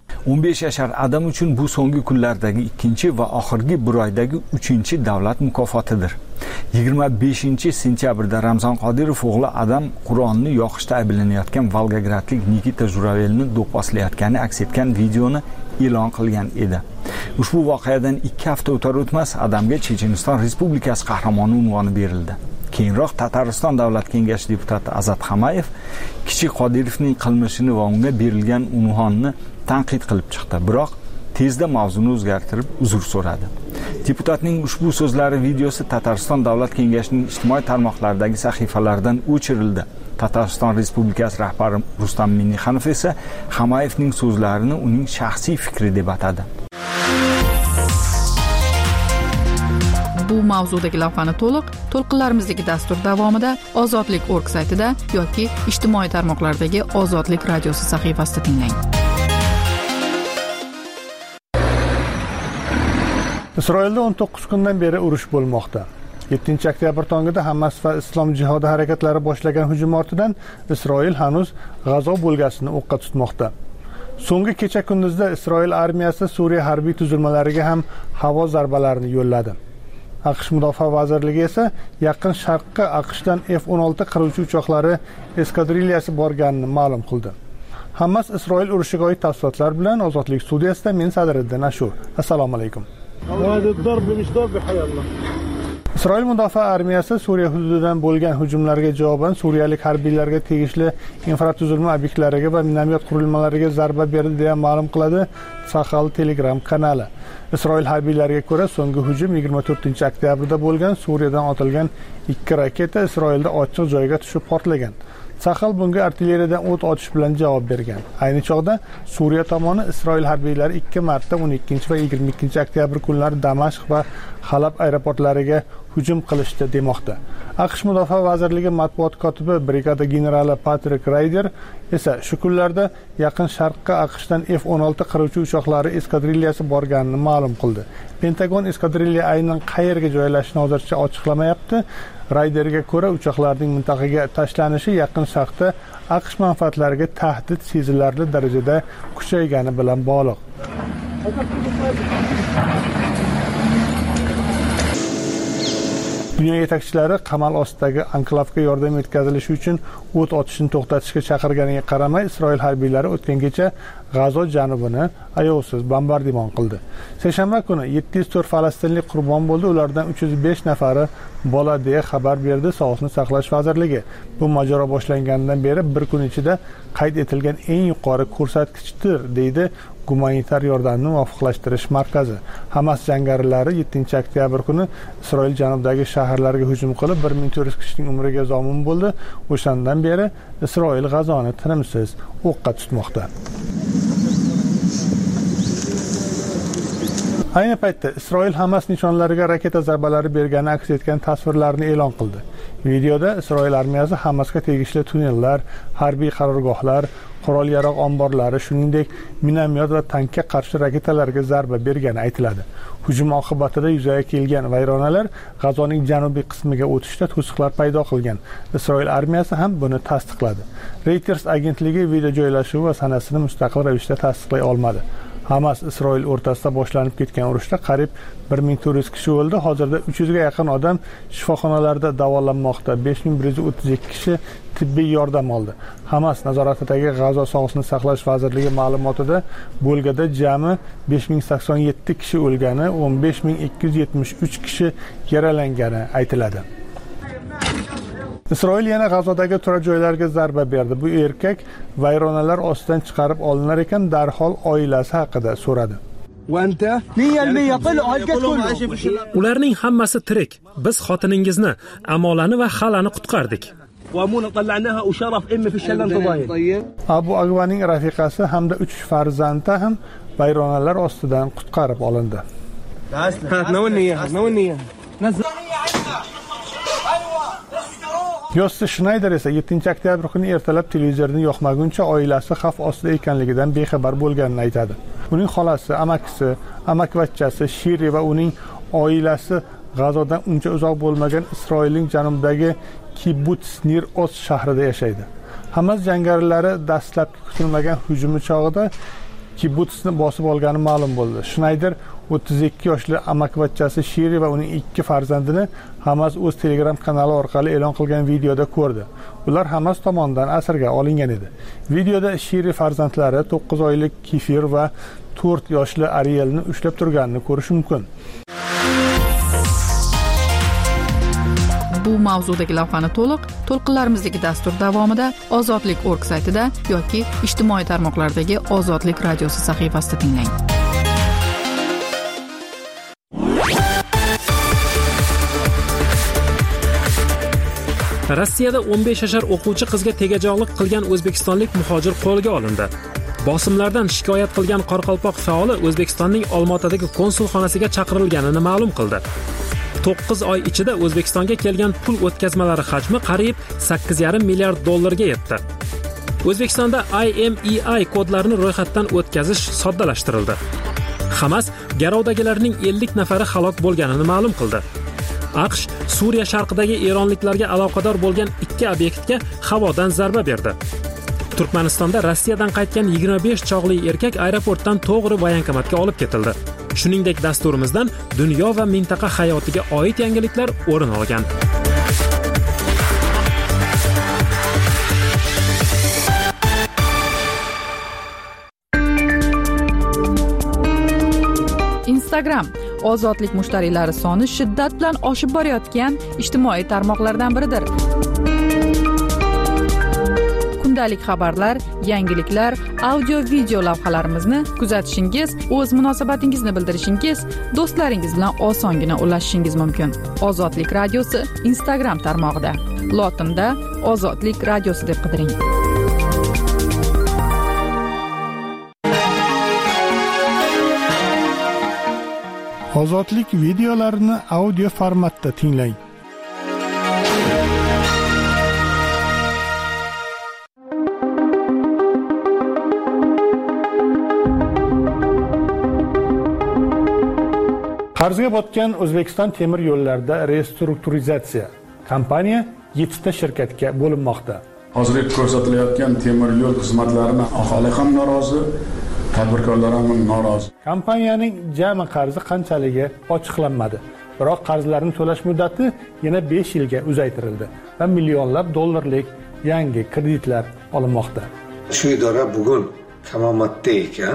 o'n besh yashar Adam uchun bu so'nggi kunlardagi ikkinchi va oxirgi bir oydagi uchinchi davlat mukofotidir. yigirma beshinchi sentyabrda Ramzon Qodirov o'g'li Adam Qur'onni yoqishda ayblanayotgan Volgogradlik Nikita Juravelni do'pposlayotgani aks etgan videoni e'lon qilgan edi. Ushbu voqeadan ikki hafta o'tar o'tmas Adamga Checheniston Respublikasi qahramoni unvoni berildi. Keyinroq Tatariston davlat kengashi deputati Azat Hamayev kichik Qodirovning qilmishini va unga berilgan unvonni tanqid qilib chiqdi. Biroq tezda mavzuni o'zgartirib uzr so'radi. Deputatning ushbu so'zlari videosi Tatariston davlat kengashining ijtimoiy tarmoqlardagi sahifalaridan o'chirildi. Tatariston Respublikasi rahbari Rustam Minnixanov esa Hamayevning so'zlarini uning shaxsiy fikri deb atadi. Bu mavzudagi lavhani to'liq to'lqinlarimizdagi dastur davomida ozodlik точка org saytida yoki ijtimoiy tarmoqlardagi Ozodlik radiosi sahifasida tinglang. Isroilda o'n to'qqiz kundan beri urush bo'lmoqda. yettinchi oktyabr tongida Hamas va Islom jihodi harakatlari boshlagan hujum ortidan Isroil hanuz G'azo bo'lgasini o'qqa tutmoqda. So'nggi kecha kunduzda Isroil armiyasi Suriya harbiy tuzilmalariga ham havo zarbalarini yo'lladi. AQSh Mudofaa vazirligi esa yaqin sharqqa AQShdan F o'n olti qiruvchi uchoqlari eskadrilliyasi borganini ma'lum qildi. Hamas Isroil urushiga oid tafsilotlar bilan Ozodlik studiyasida men Sadriddin Ashur. Assalomu alaykum. Isroil mudofaa armiyasi Suriya hududidan bo'lgan hujumlarga javoban suriyalik harbiylarga tegishli infratuzilma obyektlariga va minomyot qurilmalariga zarba berdi deya ma'lum qiladi Sahal Telegram kanali. Isroil harbiylariga ko'ra, so'nggi hujum yigirma to'rtinchi oktyabrda bo'lgan Suriyadan otilgan ikki raketa Isroilda ochiq joyga tushib portlagan. Sahal bunga artilleriyadan o't ochish bilan javob bergan. Ayni chog'da Suriya tomoni Isroil harbiylari ikki marta o'n ikkinchi va yigirma ikkinchi oktyabr kunlari Damashq va Halab aeroportlariga hujum qilishdi demoqda. AQSh Mudofaa vazirligi matbuot kotibi brigada generali Patrick Ryder esa shu kunlarda yaqin sharqqa AQShdan F o'n olti qiruvchi uchoqlari eskadrilliyasi borganini ma'lum qildi. Pentagon eskadrilliya aynan qayerga joylashishini hozircha ochiqlamayapti. Ryderga ko'ra, uchoqlarning mintaqaga tashlanishi yaqin sharqda AQSh manfaatlariga tahdid sezilarli darajada kuchaygani bilan bog'liq. Dunyo yetakchilari qamal ostidagi anklavga yordam yetkazilishi uchun o't ochishni to'xtatishga chaqirganiga qaramay, Isroil harbiylari o'tgan kecha G'azo janubini ayovsiz bombardimon qildi. Seshanba kuni yetti yuz to'rt falastinlik qurbon bo'ldi, ulardan uch yuz besh nafari bola deya xabar berdi Sog'liqni saqlash vazirligi. Bu mojaro boshlanganidan beri bir kun ichida qayd etilgan eng yuqori ko'rsatkichdir, deydi Gumanitar yordamni muvofiqlashtirish markazi. Hamas jangarilari yettinchi oktyabr kuni Isroil janubidagi shaharlarga hujum qilib, bir ming to'rt yuz kishining umriga zomin bo'ldi. O'shandan beri Isroil G'azoni tinimsiz o'qqa tutmoqda. Ayni paytda Isroil Hamas nishonlariga raketa zarbalari bergani aks etgan tasvirlarni e'lon qildi. Videoda Isroil armiyasi Hamasga tegishli tunnellar, harbiy qarorgohlar, qurol-yarog' omborlari, shuningdek minomyot va tankga qarshi raketalarga zarba bergani aytiladi. Hujum oqibatida yuzaga kelgan vayronalar G'azoning janubiy qismiga o'tishda to'siqlar paydo qilgan. Isroil armiyasi ham buni tasdiqladi. Reuters agentligi video joylashuvi va sanasini mustaqil ravishda tasdiqlay olmadi. Hamas Isroil o'rtasida boshlanib ketgan urushda qariyb bir ming to'rt yuz kishi o'ldi. Hozirda uch yuzga yaqin odam shifoxonalarda davolanmoqda. besh ming bir yuz o'ttiz ikki kishi tibbiy yordam oldi. Hamas nazoratidagi G'azo Sog'liqni saqlash vazirligi ma'lumotida bo'lgada jami besh ming sakson yetti kishi o'lgani, o'n besh ming ikki yuz yetmish uch kishi yaralangani aytiladi. Isroil yana G'azodagi turar joylarga zarba berdi. Bu erkak vayronalar ostidan chiqarib olinar ekan, darhol oilasi haqida so'radi. Ularning hammasi tirik. Biz xotiningizni, Amolani va Xalani qutqardik. Abu Agvaning rafiqasi hamda uch farzandi ham vayronalar ostidan qutqarib olindi. Yosti Schneider esa yettinchi oktyabr kuni ertalab televizorni yoqmaguncha oilasi xavf ostida ekanligidan bexabar bo'lganini aytadi. Uning xolasi, amakisi, amakivachchasi Shiri va uning oilasi G'azodan uncha uzoq bo'lmagan Isroilning janubidagi Kibbutz Nir Oz shahrida yashaydi. Hamas jangarilari dastlabki kutilmagan hujumi chog'ida kibutsni bosib olgani ma'lum bo'ldi. Shnayder o'ttiz ikki yoshli amakivachchasi Shiri va uning ikki farzandini Hamas o'z Telegram kanali orqali e'lon qilgan videoda ko'rdi. Ular Hamas tomonidan asirga olingan edi. Videoda Shiri farzandlari to'qqiz oylik Kefir va to'rt yoshli Arielni ushlab turganini ko'rish mumkin. Bu mavzudagi lavhani to'liq to'lqinlarimizdagi dastur davomida Ozodlik nokta org saytida yoki ijtimoiy tarmoqlardagi Ozodlik radiosi sahifasida tinglang. Rossiyada o'n besh yashar o'quvchi qizga tegajog'lik qilgan o'zbekistonlik muhojir qo'lga olindi. Bosimlardan shikoyat qilgan Qoraqalpoq faoli O'zbekistonning Olmaotadagi konsulxonasiga chaqirilganini ma'lum qildi. to'qqiz oy ichida O'zbekistonga kelgan pul o'tkazmalari hajmi qariyb sakkiz yarim milliard dollarga yetdi. O'zbekistonda I M E I kodlarini ro'yxatdan o'tkazish soddalashtirildi. Hamas garovdagilarning ellik nafari halok bo'lganini ma'lum qildi. AQSh Suriya sharqidagi eronliklarga aloqador bo'lgan ikki obyektga havodan zarba berdi. Turkmanistonda Rossiyadan qaytgan yigirma besh chog'li erkak aeroportdan to'g'ri voyankomatga olib ketildi. Shuningdek, dasturimizdan dunyo va mintaqa hayotiga oid yangiliklar o'rin olgan. Instagram ozodlik mushtariylari soni shiddat bilan oshib borayotgan ijtimoiy tarmoqlardan biridir. Kundalik xabarlar, yangiliklar, audio video lavhalarimizni kuzatishingiz, o'z munosabatingizni bildirishingiz, do'stlaringiz bilan osongina ulashishingiz mumkin. Ozodlik radiosi Instagram tarmog'ida. Lotinda Ozodlik radiosi deb qidiring. Ozodlik videolarini audio formatda tinglang. Qarzga botgan O'zbekiston temir yo'llarida restrukturizatsiya. Kompaniya yettita shirkatga bo'linmoqda. Hozirgi ko'rsatilayotgan temir yo'l xizmatlarini aholi ham norozi, tadbirkorlar ham norozi. Kompaniyaning jami qarzi qanchaligi ochiqlanmadi. Biroq qarzlarni to'lash muddati yana besh yilga uzaytirildi va millionlab dollarlik yangi kreditlar olinmoqda. Shu idora bugun kamomatda ekan.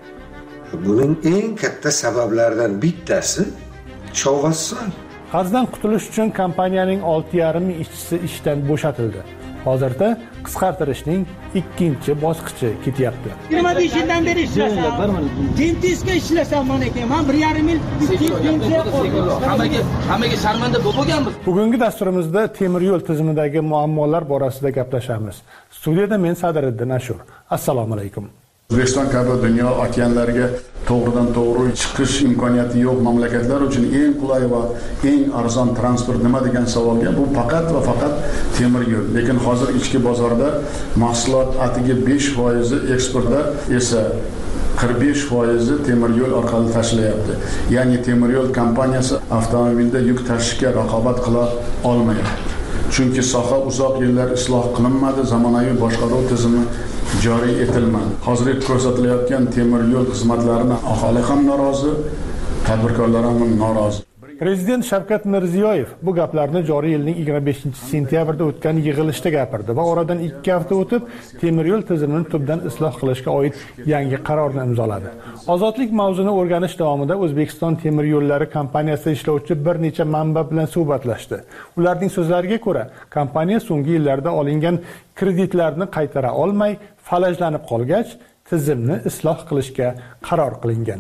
Buning eng katta sabablaridan bittasi shovg'asson. Qarzdan qutulish uchun kompaniyaning olti yarim ming ishchisi ishdan bo'shatildi. Hozirda qisqartirishning ikkinchi bosqichi ketyapti. yigirma besh yildan beri ishlasam, dentistga ishlasam mana ekan, men bir yarim yil pensiya oldim. Hammaga hammaga sharmanda bo'lganmiz. Bugungi dasturimizda temir yo'l tizimidagi muammolar borasida gaplashamiz. Studiyada men Sadiriddin Ashur. Assalomu alaykum. O'zbekiston kabi dunyo okeanlariga to'g'ridan to'g'ri chiqish imkoniyati yo'q mamlakatlar uchun eng qulay va eng arzon transport nima degan savolga bu faqat va faqat temir yo'l. Lekin hozir ichki bozorda mahsulot atiga besh foiz, eksportda esa qirq besh foiz temir yo'l orqali tashlayapti. Ya'ni temir yo'l kompaniyasi avtomobilda yuk tashishga raqobat qila olmayapti. Chunki soha uzoq yillar isloh qilinmadi, zamonaviy boshqaruv tizimi joriy etilmadi. Hozirgi ko'rsatilayotgan temir yo'l xizmatlarini aholi ham norozi, tadbirkorlar ham norozi. Prezident Shavkat Mirziyoyev bu gaplarni joriy yilning yigirma beshinchi sentyabrda o'tgan yig'ilishda gapirdi va oradan ikki hafta o'tib temir yo'l tizimini tubdan isloh qilishga oid yangi qarorni imzoladi. Ozodlik mavzuni o'rganish davomida O'zbekiston temir yo'llari kompaniyasida ishlovchi bir necha manba bilan suhbatlashdi. Ularning so'zlariga ko'ra, kompaniya so'nggi yillarda olingan kreditlarni qaytara olmay, falajlanib qolgach, tizimni isloh qilishga qaror qilingan.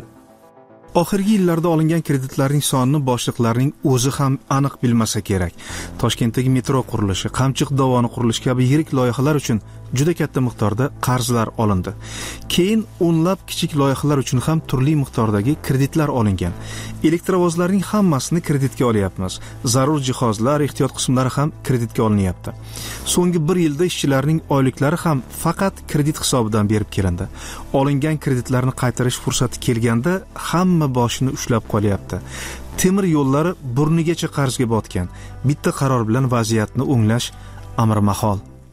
Oxirgi yillarda olingan kreditlarning sonini boshliqlarning o'zi ham aniq bilmasa kerak. Toshkentdagi metro qurilishi, Qamchiq dovoni qurilishi kabi yirik loyihalar uchun juda katta miqdorda qarzlar olindi. Keyin o'nlab kichik loyihalar uchun ham turli miqdordagi kreditlar olingan. Elektrovozlarning hammasini kreditga olyapmiz. Zarur jihozlar, ehtiyot qismlari ham kreditga olinyapti. So'nggi bir yilda ishchilarning oyliklari ham faqat kredit hisobidan berib kelindi. Olingan kreditlarni qaytarish fursati kelganda hamma boshini ushlab qolyapti. Temir yo'llari burnigacha qarzga botgan. Bitta qaror bilan vaziyatni o'nglash amri mahol.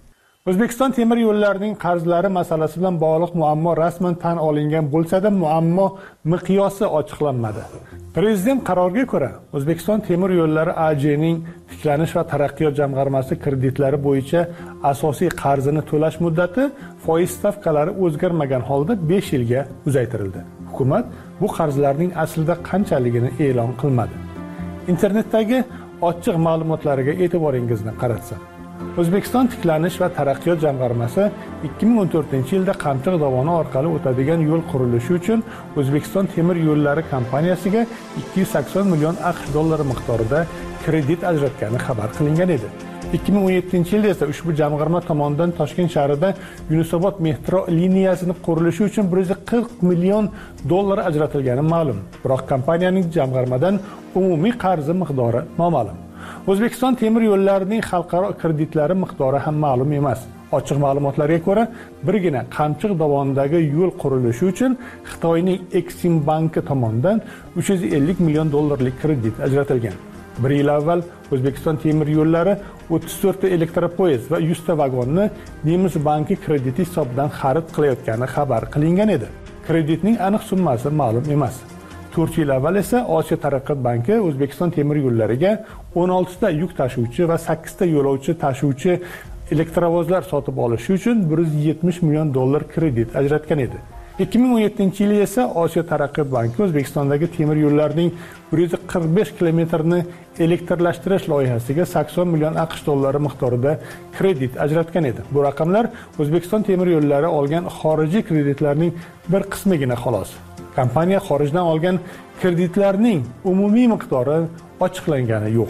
O'zbekiston temir yo'llarining qarzlari masalasi bilan bog'liq muammo rasman tan olingan bo'lsa-da, muammo miqyosi ochiqlanmadi. Prezident qaroriga ko'ra, O'zbekiston temir yo'llari A J'ning tiklanish va taraqqiyot jamg'armasi kreditlari bo'yicha asosiy qarzini to'lash muddati foiz stavkalari o'zgarmagan holda besh yilga uzaytirildi. Hukumat bu qarzlarning aslida qanchaligini e'lon qilmadi. Internetdagi ochiq ma'lumotlariga e'tiboringizni qaratsam, O'zbekiston tiklanish va taraqqiyot jamg'armasi ikki ming o'n to'rtinchi yilda Qamchiq dovoni orqali o'tadigan yo'l qurilishi uchun O'zbekiston temir yo'llari kompaniyasiga ikki yuz sakson million AQSh dollari miqdorida kredit ajratgani xabar qilingan edi. ikki ming o'n yettinchi yilda esa ushbu jamg'arma tomonidan Toshkent shahrida Yunusobod metro liniyasining qurilishi uchun bir yuz qirq million dollar ajratilgani ma'lum. Biroq kompaniyaning jamg'armadan umumiy qarzi miqdori noma'lum. O'zbekiston temir yo'llarining xalqaro kreditlari miqdori ham ma'lum emas. Ochiq ma'lumotlarga ko'ra, birgina Qamchiq dovonidagi yo'l qurilishi uchun Xitoyning Exim banki tomonidan uch yuz ellik million dollarlik kredit ajratilgan. Bir yil avval O'zbekiston temir yo'llari o'ttiz to'rtta elektropoyezd va yuz ta vagonni Nemis banki krediti hisobidan xarid qilayotgani xabar qilingan edi. Kreditning aniq summasi ma'lum emas. to'rt yil avval esa Osiyo taraqqiyot banki O'zbekiston temir yo'llariga o'n olti ta yuk tashuvchi va sakkiz ta yo'lovchi tashuvchi elektrovozlar sotib olish uchun bir yuz yetmish million dollar kredit ajratgan edi. ikki ming o'n yettinchi yil esa Osiyo taraqqiyot banki O'zbekistondagi temir yo'llarining bir yuz qirq besh kilometrni elektrlashtirish loyihasiga sakson million AQSh dollari miqdorida kredit ajratgan edi. Bu raqamlar O'zbekiston temir yo'llari olgan xorijiy kreditlarning bir qismigina xolos. Kompaniya xorijdan olgan kreditlarning umumiy miqdori ochiqlangani yo'q.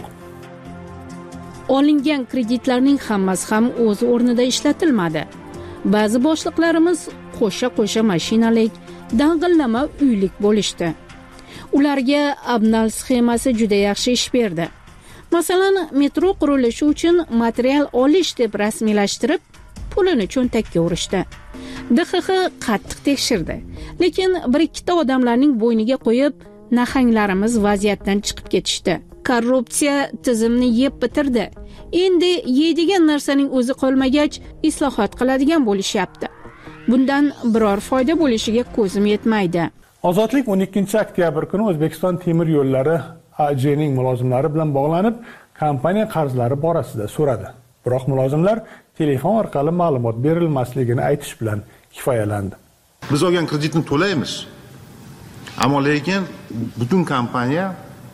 Olingan kreditlarning hammasi ham o'z o'rnida ishlatilmadi. Ba'zi boshliqlarimiz qo'sha-qo'sha mashinalik, dang'illama uylik bo'lishdi. Ularga Abnal sxemasi juda yaxshi ish berdi. Masalan, metro qurilishi uchun material olish deb rasmiylashtirib, pulini cho'ntakka urishdi. D X X qattiq tekshirdi, lekin bir ikkita odamlarning bo'yniga qo'yib, nahanglarimiz vaziyatdan chiqib ketishdi. Korrupsiya tizimni yeb bitirdi. Endi yeydigan narsaning o'zi qolmagach, islohot qiladigan bo'lishyapti. Bundan biror foyda bo'lishiga ko'zim yetmaydi. Ozodlik o'n ikkinchi oktyabr kuni O'zbekiston temir yo'llari A J'ning mulozimlari bilan bog'lanib, kompaniya qarzlari borasida so'radi. Biroq mulozimlar telefon orqali ma'lumot berilmasligini aytish bilan kifoyalandi. Biz olgan kreditni to'laymiz. Ammo lekin butun kompaniya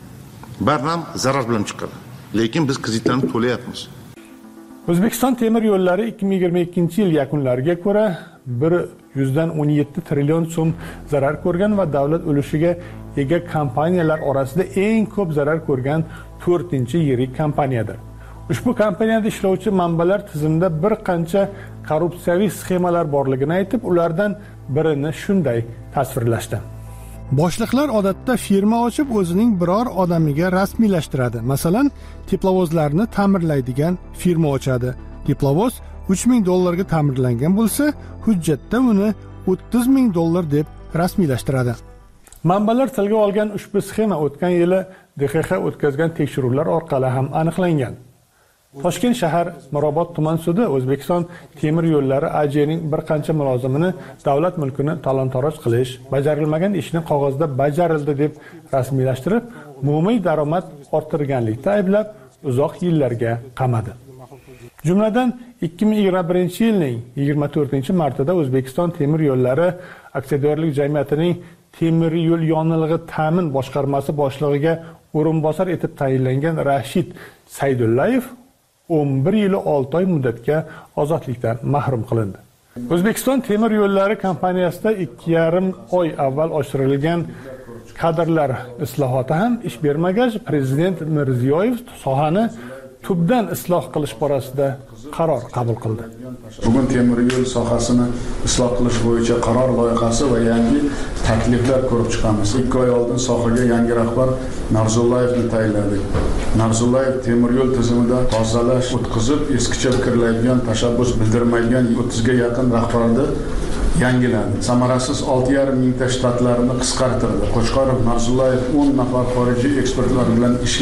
barnam zarar bilan chiqadi. Lekin biz kreditlarni to'layapmiz. O'zbekiston temir yo'llari ikki ming yigirma ikkinchi yil yakunlariga ko'ra bir yuz o'n yetti trillion so'm zarar ko'rgan va davlat ulushiga ega kompaniyalar orasida eng ko'p zarar ko'rgan to'rtinchi yirik kompaniyadir. Ushbu kompaniyada ishlovchi manbalar tizimida bir qancha korrupsiyaviy sxemalar borligini aytib, ulardan birini shunday tasvirlashdi. Boshliqlar odatda firma ochib, o'zining biror odamiga rasmiylashtiradi. Masalan, teplovozlarni ta'mirlaydigan firma ochadi. Teplovoz uch ming dollarga ta'mirlangan bo'lsa, hujjatda uni o'ttiz ming dollar deb rasmiylashtiradi. Manbalar tilga olgan ushbu sxema o'tgan yili D X X o'tkazgan tekshiruvlar orqali ham aniqlangan. Toshkent shahar Mirobod tuman sudi O'zbekiston temir yo'llari A J'ning bir qancha mulozimini davlat mulkini talon-taroj qilish, bajarilmagan ishni qog'ozda bajarildi deb rasmiylashtirib, umumiy daromad orttirganlikda ayblab, uzoq yillarga qamadi. Jumladan ikki ming yigirma birinchi yilning yigirma to'rtinchi martida O'zbekiston temir yo'llari aksiyadorlik jamiyatining temir yo'l yonilg'i ta'min boshqarmasi boshlig'iga o'rinbosar etib tayinlangan Rashid Saydullayev o'n bir yil olti oy muddatga ozodlikdan mahrum qilindi. O'zbekiston temir yo'llari kompaniyasida ikki yarim oy avval oshirilgan kadrlar islohoti ham ish bermagach, Prezident Mirziyoyev sohani tubdan isloh qilish borasida qaror qabul qildi. Bugun temir yo'l sohasini isloh qilish bo'yicha qaror loyihasi va yangi takliflar ko'rib chiqamiz. ikki oy oldin sohaga yangi rahbar Narzullayevni tayinladik. Narzulloyev temir yo'l tizimida tozalash, o'tkazib, eskicha fikrlaydigan, tashabbus bildirmaydigan o'ttiz ga yaqin rahbarni yangiladi. Samarasiz olti yarim mingta shtatlarni qisqartirdi. Qo'chqorov Narzulloyev o'n nafar xorijiy ekspertlar bilan ishladi.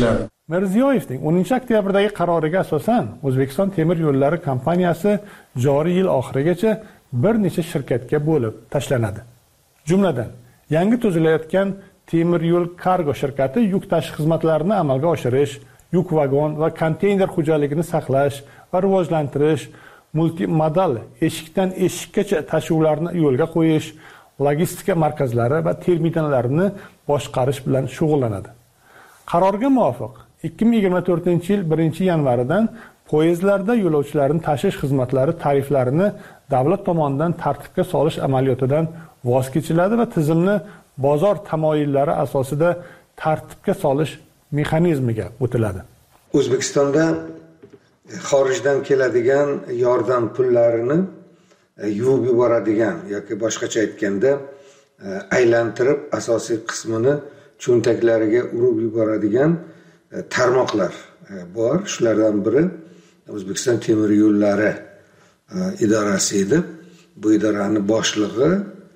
Mirziyoyevning o'ninchi oktyabrdagi qaroriga asosan O'zbekiston temir yo'llari kompaniyasi joriy yil oxirigacha bir necha shirkatga bo'lib tashlanadi. Jumladan, yangi tuzilayotgan temir yo'l kargo shirkati yuk tashish xizmatlarini amalga oshirish, yuk vagon va konteyner xo'jaligini saqlash va rivojlantirish, multimodal eshikdan eshikkacha tashuvlarni yo'lga qo'yish, logistika markazlari va terminallarini boshqarish bilan shug'ullanadi. Qarorga muvofiq ikki ming yigirma to'rtinchi yil birinchi yanvaridan poyezdlarda yo'lovchilarni tashish xizmatlari tariflarini davlat tomonidan tartibga solish amaliyotidan voz kechiladi va tizimni bozor tamoyillari asosida tartibga solish mexanizmiga o'tiladi. O'zbekistonda xorijdan keladigan yordam pullarini yuvib yuboradigan yoki boshqacha aytganda aylantirib asosiy qismini cho'ntaklariga urib yuboradigan tarmoqlar bor. Shulardan biri O'zbekiston temir yo'llari idorasi edi. Bu idorani boshlig'i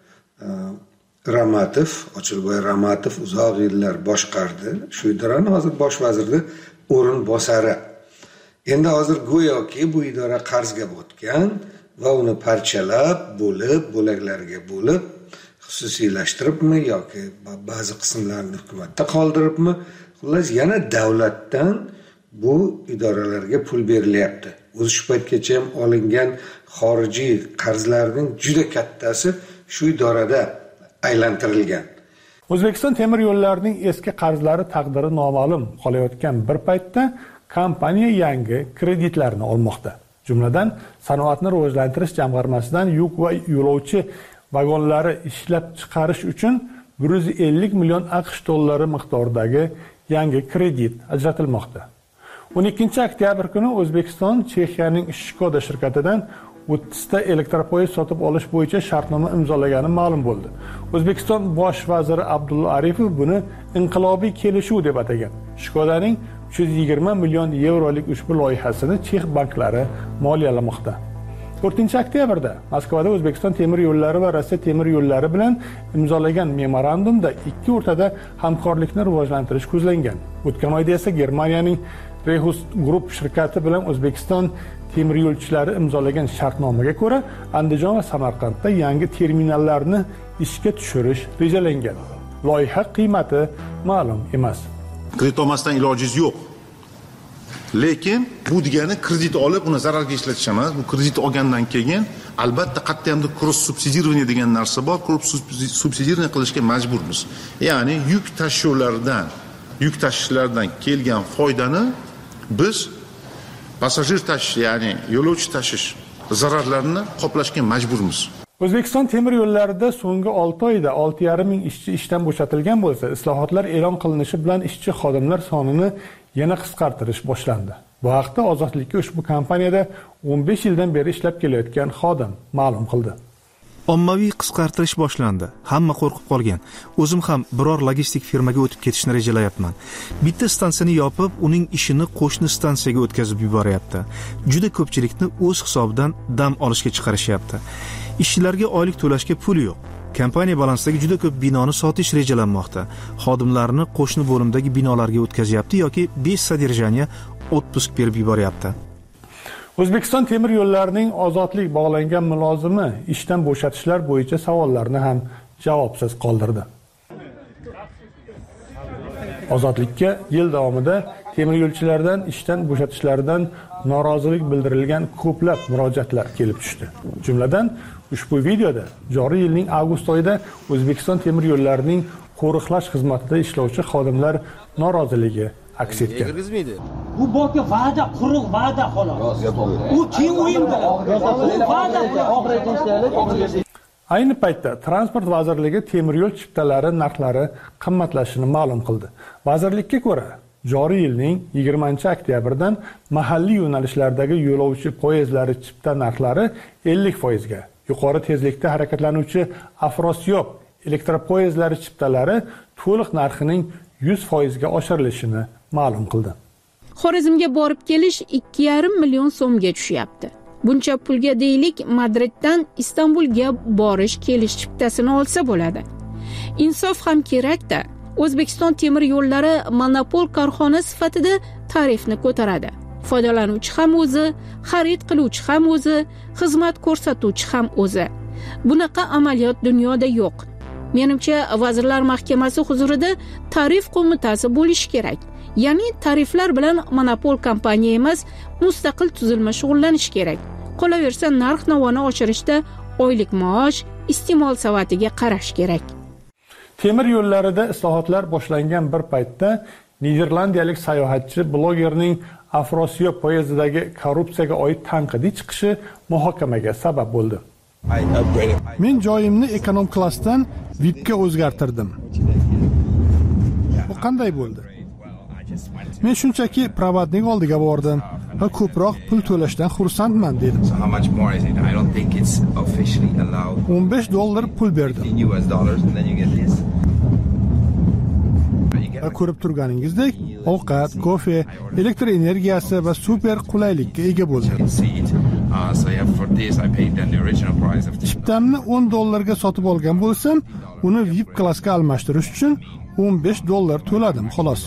Ramatov, Ochilboy Ramatov uzoq yillar boshqardi. Shu idorani hozir bosh vazirning o'rinbosari. Endi hozir go'yoki bu idora qarzga botgan va uni parchalab, bo'lib, bo'laklarga bo'lib, xususiylashtiribmi yoki ba'zi qismlarini hukumatda qoldiribmi, xullas yana davlatdan bu idoralarga pul berilyapti. O'zi shu paytgacha ham olingan xorijiy qarzlarning juda kattasi shu idorada aylantirilgan. O'zbekiston temir yo'llarining eski qarzlari taqdiri noma'lum qolayotgan bir paytda kompaniya yangi kreditlarni olmoqda. Jumladan, sanoatni rivojlantirish jamg'armasidan yuk va yo'lovchi vagonlari ishlab chiqarish uchun bir yuz ellik million AQSh dollari miqdoridagi yangi kredit ajratilmoqda. o'n ikkinchi oktyabr kuni O'zbekiston Chexiyaning Shkoda shirkatidan o'ttiz ta elektropoyezd sotib olish bo'yicha shartnoma imzolagani ma'lum bo'ldi. O'zbekiston bosh vaziri Abdulla Aripov buni inqilobiy kelishuv deb atagan. Shkodaning uch yuz yigirma million yevrolik ushbu loyihasini Chex banklari moliyalamoqda. to'rtinchi oktyabrda Moskvada O'zbekiston temir yo'llari va Rossiya temir yo'llari bilan imzolagan memorandumda ikki o'rtada hamkorlikni rivojlantirish ko'zlangan. O'tgan oyda esa Germaniyaning Rehus Group shirkati bilan O'zbekiston temir yo'lchilari imzolagan shartnomaga ko'ra Andijon va Samarqandda yangi terminallarni ishga tushirish rejalangan. Loyiha qiymati ma'lum emas. Kredit olmasdan ilojingiz yo'q. Lekin bu degani kredit olib uni zararga ishlatish emas. Bu kredit olgandan keyin albatta qat'iyamda cross subsidiирование degan narsa bor. Cross subsidiирование qilishga majburmiz. Ya'ni yuk tashuvlardan, yuk tashishlardan kelgan foydani biz passajir tashish, ya'ni yo'lovchi tashish zararlarini qoplashga majburmiz. O'zbekiston temir yo'llarida so'nggi olti oyda olti yarim ming ishchi ishdan bo'shatilgan bo'lsa, islohotlar e'lon qilinishi bilan ishchi xodimlar sonini yana qisqartirish boshlandi. Bu haqda Ozodlikka ushbu kompaniyada o'n besh yildan beri ishlab kelayotgan xodim ma'lum qildi. Ommaviy qisqartirish boshlandi. Hamma qo'rqib qolgan. O'zim ham biror logistik firmaga o'tib ketishni rejalayapman. Bitta stansiyani yopib, uning ishini qo'shni stansiyaga o'tkazib yuboryapti. Juda ko'pchilikni o'z hisobidan dam olishga chiqarishyapti. Ishchilarga oylik to'lashga pul yo'q. Kompaniya balansidagi juda ko'p binoni sotish rejalanmoqda. Xodimlarni qo'shni bo'limdagi binolarga o'tkazyapti yoki besh sodержание отпуск berib yuboryapti. O'zbekiston temir yo'llarining ozodlik bog'langan mulozimi ishdan bo'shatishlar bo'yicha savollarni ham javobsiz qoldirdi. Ozodlikka yil davomida temir yo'lchilardan ishdan bo'shatishlaridan norozilik bildirilgan ko'plab murojaatlar kelib tushdi. Jumladan, ushbu videoda joriy yilning avgust oyida O'zbekiston temir yo'llarining qo'riqlash xizmatida ishlovchi xodimlar noroziligi aks etgan. Bu boka va'da, quruq va'da xolos. U keyin o'yin bo'ladi. Va'da. Ayni paytda Transport vazirligi temir yo'l chiptalari narxlari qimmatlashini ma'lum qildi. Vazirlikka ko'ra, joriy yilning yigirmanchi oktyabrdan mahalliy yo'nalishlardagi yo'lovchi poyezdlari chipta narxlari ellik foiz ga, yuqori tezlikda harakatlanuvchi Afrosiyop elektropoyezdlari chiptalari to'liq narxining yuz foiz ga oshirilishini ma'lum qildi. Xorazmga borib kelish ikki yarim million so'mga tushyapti. Buncha pulga deylik Madriddan Istanbulga borish kelish chiptasini olsa bo'ladi. Insof ham kerak-da. O'zbekiston temir yo'llari monopol korxona sifatida tarifni ko'taradi. Foydalanuvchi ham o'zi, xarid qiluvchi ham o'zi, xizmat ko'rsatuvchi ham o'zi. Bunaqa amaliyot dunyoda yo'q. Menimcha, Vazirlar Mahkamasi huzurida tarif qo'mitasi bo'lishi kerak. Ya'ni tariflar bilan monopol kompaniya emas, mustaqil tuzilma shug'ullanishi kerak. Qolaversa, narx-navoni oshirishda oylik maosh, iste'mol savatiga qarash kerak. Temir yo'llarida islohotlar boshlangan bir paytda niderlandiyalik sayohatchi blogerning Afrosiyob poyezdidagi korrupsiyaga oid tanqidiy chiqishi muhokamaga sabab bo'ldi. Men joyimni ekonom klassdan V I P ga o'zgartirdim. Bu qanday bo'ldi? Men shunchaki provodnik oldiga bordim va ko'proq pul to'lashdan xursandman dedim. o'n besh dollar pul berdim. Va ko'rib turganingizdek, ovqat, kofe, elektr energiyasi va super qulaylikka ega bo'ldim. Chiptamni o'n dollarga sotib olgan bo'lsam, uni V I P klassga almashtirish uchun o'n besh dollar to'ladim, xolos.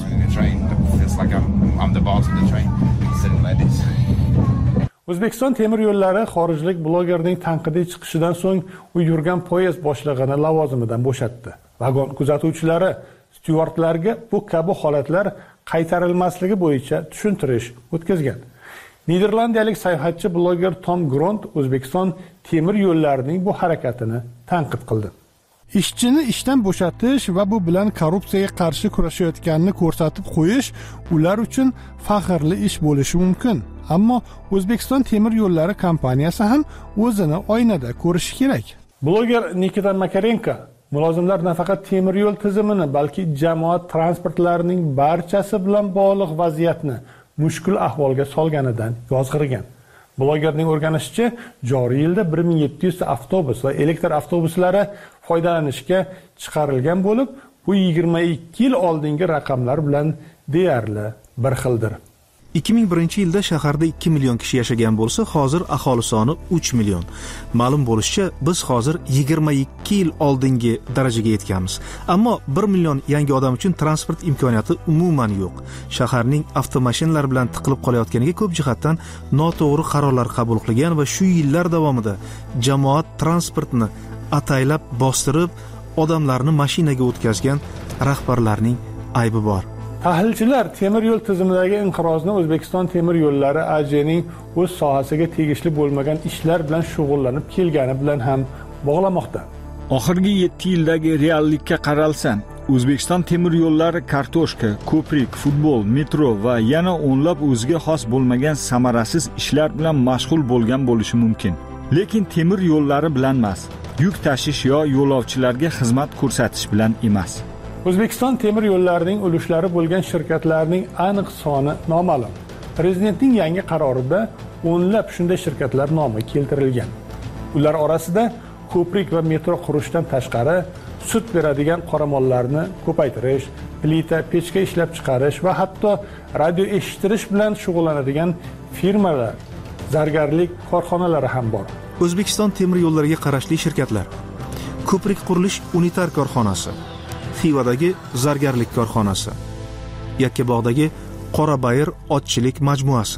O'zbekiston temir yo'llari xorijlik blogerning tanqidiy chiqishidan so'ng u yurgan poyezd boshlig'ini lavozimidan bo'shatdi. Vagon kuzatuvchilari styuardlarga bu kabi holatlar qaytarilmasligi bo'yicha tushuntirish o'tkazgan. Niderlandiyalik sayohatchi bloger Tom Gront O'zbekiston temir yo'llarining bu harakatini tanqid qildi. Ishchini ishdan bo'shatish va bu bilan korrupsiyaga qarshi kurashayotganini ko'rsatib qo'yish ular uchun faxrli ish bo'lishi mumkin. Ammo O'zbekiston temir yo'llari kompaniyasi ham o'zini oynada ko'rishi kerak. Bloger Nikita Makarenko mulozimlar nafaqat temir yo'l tizimini, balki jamoat transportlarining barchasi bilan bog'liq vaziyatni mushkul ahvolga solganidan yozg'irgan. Blogerning o'rganishicha, joriy yilda bir ming yetti yuz ta avtobus va elektr avtobuslari foydalanishga chiqarilgan bo'lib, bu yigirma ikki yil oldingi raqamlar bilan deyarli bir xildir. ikki ming birinchi yilda shaharda ikki million kishi yashagan bo'lsa, hozir aholi soni uch million. Ma'lum bo'lishicha, biz hozir yigirma ikki yil oldingi darajaga yetganmiz. Ammo bir million yangi odam uchun transport imkoniyati umuman yo'q. Shaharning avtomashinalar bilan tiqilib qolayotganiga ko'p jihatdan noto'g'ri qarorlar qabul qilgan va shu yillar davomida jamoat transportini ataylab bostirib, odamlarni mashinaga o'tkazgan rahbarlarning aybi bor. Tahlilchilar temir yo'l tizimidagi inqirozni O'zbekiston temir yo'llari A J'ning o'z sohasiga tegishli bo'lmagan ishlar bilan shug'ullanib kelgani bilan ham bog'lamoqda. Oxirgi yetti yildagi reallikka qaralsa, O'zbekiston temir yo'llari kartoshka, ko'prik, futbol, metro va yana o'nlab o'ziga xos bo'lmagan samarasiz ishlar bilan mashg'ul bo'lgan bo'lishi mumkin. Lekin temir yo'llari bilan emas, yuk tashish yo yo'lovchilarga xizmat ko'rsatish bilan emas. O'zbekiston temir yo'llarining ulushlari bo'lgan shirkatlarning aniq soni noma'lum. Prezidentning yangi qarorida o'nlab shunday shirkatlar nomi keltirilgan. Ular orasida ko'prik va metro qurishdan tashqari sut beradigan qoramollarni ko'paytirish, plita, pechka ishlab chiqarish va hatto radio eshittirish bilan shug'ullanadigan firmalar, zargarlik korxonalari ham bor. O'zbekiston temir yo'llariga qarashli shirkatlar: Ko'prik qurilish unitar korxonasi, Xivadagi zargarlik korxonasi, Yakkabog'dagi Qorabayir otchilik majmuasi,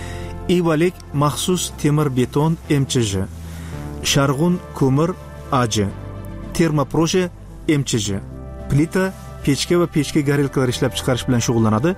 Ivalik maxsus temir beton M Ch J, Sharg'un ko'mir A J, Termoproje M Ch J, plita, pechka va pechka garelkalar ishlab chiqarish bilan shug'ullanadi.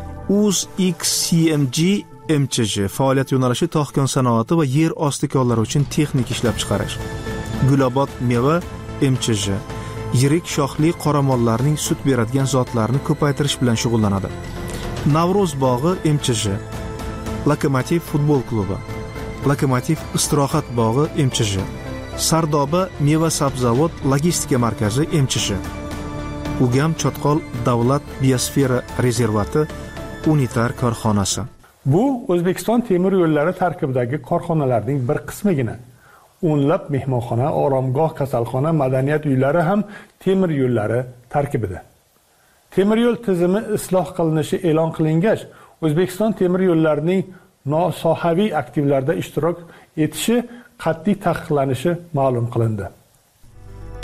U Z X C M G M Ch J faoliyat yo'nalishi tog'kon sanoati va yer osti konlari uchun texnik ishlab chiqarish. Gulobod meva M Ch J yirik shoxli qoramollarning sut beradigan zotlarni ko'paytirish bilan shug'ullanadi. Navro'z bog'i M Ch J, Lokomotiv futbol klubi, Lokomotiv istirohat bog'i M Ch J, Sardoba meva sabzavot logistika markazi M Ch J, Ugam Chotqol davlat biosfera rezervati unitar korxonasi. Bu O'zbekiston temir yo'llari tarkibidagi korxonalarning bir qismigina. O'nlab mehmonxona, oromgoh, kasalxona, madaniyat uylari ham temir yo'llari tarkibida. Temir yo'l tizimi isloh qilinishi e'lon qilingach, O'zbekiston temir yo'llarining nosohaviy aktivlarda ishtirok etishi qat'iy taqiqlanishi ma'lum qilindi.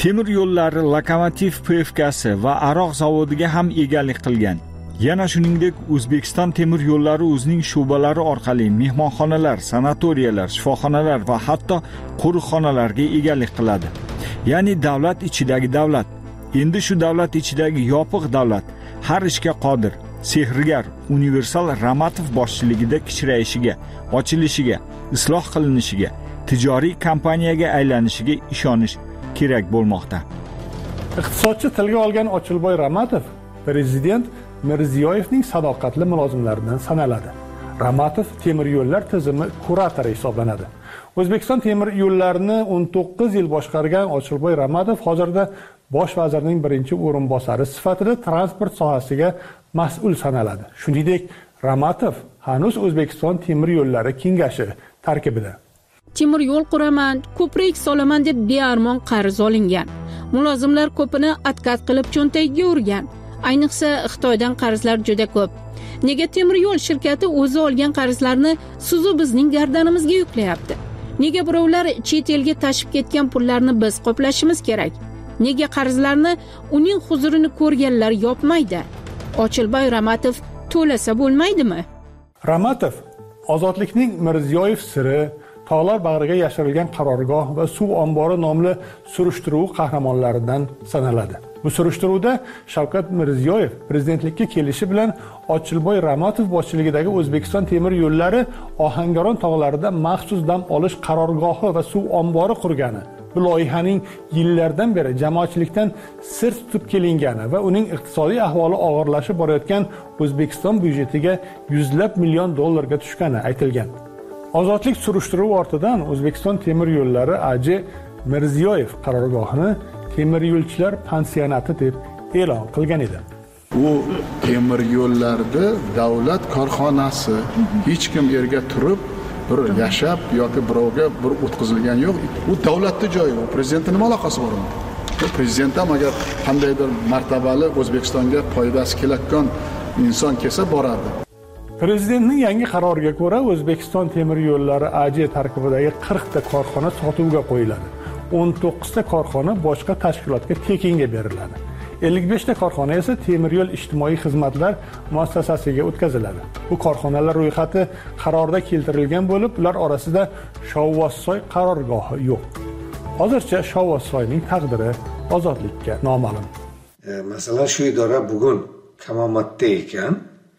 Temir yo'llari, lokomotiv P F K'si va aroq zavodiga ham egalik qilgan. Yana shuningdek, O'zbekiston temir yo'llari o'zining sho'balari orqali mehmonxonalar, sanatoriyalar, shifoxonalar va hatto qo'riqxonalarga egalik qiladi. Ya'ni davlat ichidagi davlat. Endi shu davlat ichidagi yopiq davlat har ishga qodir. Sehrgar Universal Ramatov boshchiligida kichrayishiga, ochilishiga, isloh qilinishiga, tijoriy kompaniyaga aylanishiga ishonish kerak bo'lmoqda. Iqtisodchi tilga olgan Ochilboy Ramatov prezident Mirziyoyevning sadoqatli mulozimlaridan sanaladi. Ramatov temir yo'llar tizimi kuratori hisoblanadi. O'zbekiston temir yo'llarini o'n to'qqiz yil boshqargan Ochilboy Ramatov hozirda bosh vazirning birinchi o'rinbosari sifatida transport sohasiga mas'ul sanaladi. Shuningdek, Ramatov hanuz O'zbekiston temir yo'llari kengashi tarkibida. Temir yo'l quraman, ko'prik solaman deb bearmon qarz olingan. Mulozimlar ko'pini atkat qilib cho'ntagiga urgan. Ayniqsa Xitoydan qarzlar juda ko'p. Nega temir yo'l shirkati o'zi olgan qarzlarni sizu bizning gardanimizga yuklayapti? Nega birovlar chet elga tashib ketgan pullarni biz qoplashimiz kerak? Nega qarzlarni uning huzurini ko'rganlar yopmaydi? Ochilboy Ramatov to'lasa bo'lmaydimi? Ramatov ozodlikning Mirziyoyev siri, tog'lar bag'riga yashirilgan qarorgoh va suv ombori nomli surishtiruv qahramonlaridan sanaladi. Bu surishtiruvda Shavkat Mirziyoyev prezidentlikka kelishi bilan Ochilboy Ramatov boshchiligidagi O'zbekiston temir yo'llari Ohangaron tog'larida maxsus dam olish qarorgohi va suv ombori qurgani, bu loyihaning yillardan beri jamoatchilikdan sir tutib kelingani va uning iqtisodiy ahvoli og'irlashib borayotgan O'zbekiston byudjetiga yuzlab million dollarga tushgani aytilgan. Ozodlik surishtiruvi ortidan O'zbekiston temir yo'llari A J Mirziyoyev qarorgohini temir yo'lchilar pansionati deb e'lon qilgan edi. U temir yo'llarda davlat korxonasi, hech kim yerga turib bir yashab yoki birovga bir o'tkazilgan yo'q. U davlatning joyi, u prezidentning nima aloqasi bor unda? Prezident ham agar qandaydir martabali O'zbekistonga foydasi kelayotgan inson kelsa boradi. Prezidentning yangi qaroriga ko'ra O'zbekiston temir yo'llari A J tarkibidagi qirq ta korxona sotuvga qo'yiladi. o'n to'qqiz ta korxona boshqa tashkilotga tekinga beriladi. ellik besh ta korxona esa temir yo'l ijtimoiy xizmatlar muassasasiga o'tkaziladi. Bu korxonalar ro'yxati qarorda keltirilgan bo'lib, ular orasida Shovvozsoy qarorgohi yo'q. Hozircha Shovvozsoyning taqdiri ozodlikka noma'lum. E, masalan, shu idora bugun kamomatda ekan.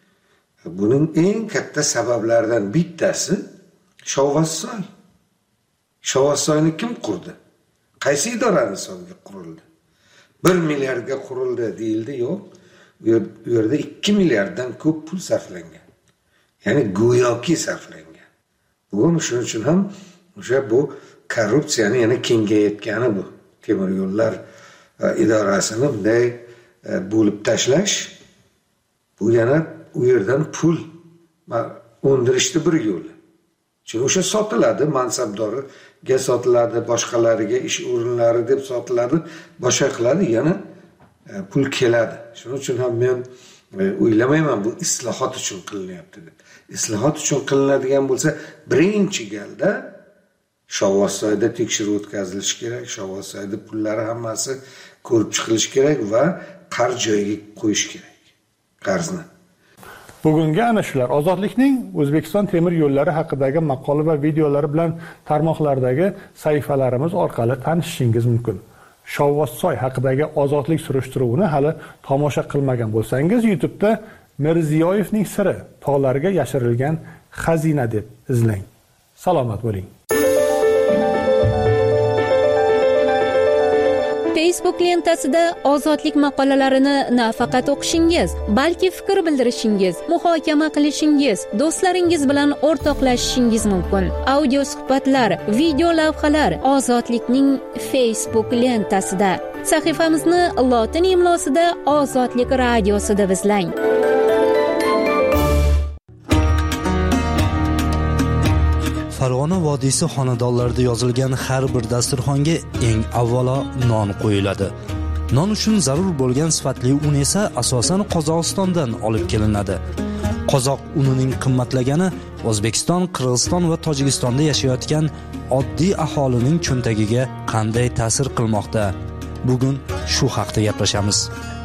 Buning eng katta sabablaridan bittasi Shovvozsoy. Shovvozsoyni kim qurdi? Qaysi idorani hisobiga qurildi? bir milliardga qurildi deyildi, yo'q. U yerda ikki milliarddan ko'p pul sarflangan. Ya'ni go'yoki sarflangan. Bugun shuning uchun ham o'sha bu korrupsiyani yana kengayotgani bu. Temir yo'llar idorasini bunday bo'lib tashlash, bu yana u yerdan pul o'ndirishni bir yo'li. Chunki o'sha sotiladi, mansabdoriga sotiladi, boshqalariga ish o'rinlari deb sotiladi, boshqa qiladi, yana pul keladi. Shuning uchun ham men o'ylamayman bu islohot uchun qilinyapti deb. Islohot uchun qilinadigan bo'lsa, birinchi galda Shovvozsoyda tekshiruv o'tkazilishi kerak, Shovvozsoyda pullari hammasi ko'rib chiqilishi kerak va qarz joyiga qo'yish kerak. Qarzni. Bugungi ana shular ozodlikning O'zbekiston temir yo'llari haqidagi maqola va videolari bilan tarmoqlardagi sahifalarimiz orqali tanishishingiz mumkin. Shovvozsoy haqidagi ozodlik surishtiruvini hali tomosha qilmagan bo'lsangiz, YouTube'da Mirziyoyevning siri tog'larga yashirilgan xazina deb izlang. Salomat bo'ling. Facebook lentasida ozodlik maqolalarini nafaqat o'qishingiz, balki fikr bildirishingiz, muhokama qilishingiz, do'stlaringiz bilan o'rtoqlashishingiz mumkin. Audio suhbatlar, video lavhalar ozodlikning Facebook lentasida. Sahifamizni lotin imlosida Ozodlik radiosi deb izlang. Farg'ona vodiysi xonadonlarida yozilgan har bir dasturxonga eng avvalo non qo'yiladi. Non uchun zarur bo'lgan sifatli un esa asosan Qozog'istondan olib kelinadi. Qozoq unining qimmatlagani O'zbekiston, Qirg'iziston va Tojikistonda yashayotgan oddiy aholining cho'ntagiga qanday ta'sir qilmoqda? Bugun shu haqda gaplashamiz.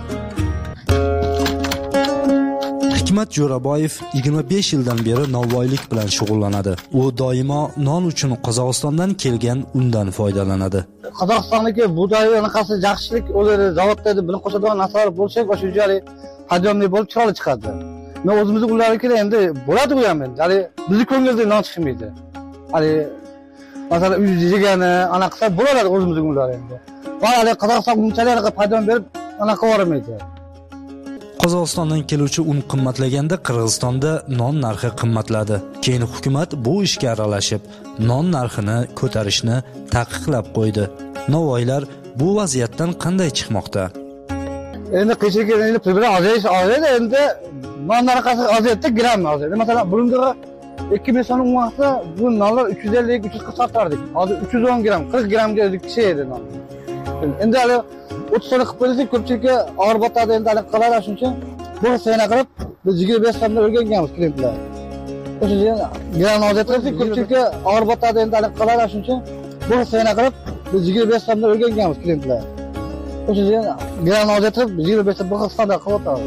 Hikmat Jo'raboyev yigirma besh yildan beri novvoylik bilan shug'ullanadi. U doimo non uchun Qozog'istondan kelgan undan foydalanadi. Qozog'istonniki buğday anaqasi yaxshilik o'zlari zavodda buni qo'shadigan narsalar bo'lsa, o'sha joyda hajomli bo'lib chiroyli chiqadi. Men o'zimizni ularnikida endi bo'ladi u ham endi. Hali bizni ko'ngilda non chiqmaydi. Hali masalan uy yegani anaqasi bo'ladi o'zimizning ular endi. Va hali Qozog'iston bunchalik paydo berib anaqa o'ramaydi. Qozog'istondan keluvchi un qimmatlaganda Qirg'izistonda non narxi qimmatladi. Keyin hukumat bu ishga aralashib, non narxini ko'tarishni taqiqlab qo'ydi. Novvoylar bu vaziyatdan qanday chiqmoqda? Endi qishki endi pullar ozayish oladi, endi non narxi ozaydi, gram ozaydi. Masalan, burundiga ikki ming so'm vaqtda bu nonlar uch yuz ellik uch yuz qirq sotardik. Hozir uch yuz o'n gram, qirq gramga tushadi non. Endi hali o'ttiz so'm qilib qo'ysak, ko'pchilikka og'ir botadi, endi hali qiladi shuning uchun bu sena qilib biz yigirma besh so'mdan o'rganganmiz klientlar. O'sha gram ozaytirsak, ko'pchilikka og'ir botadi, endi hali qiladi shuning uchun bu sena qilib biz yigirma besh so'mdan o'rganganmiz klientlar. O'sha gram ozaytirib yigirma besh so'm bu standart qilib o'tadi.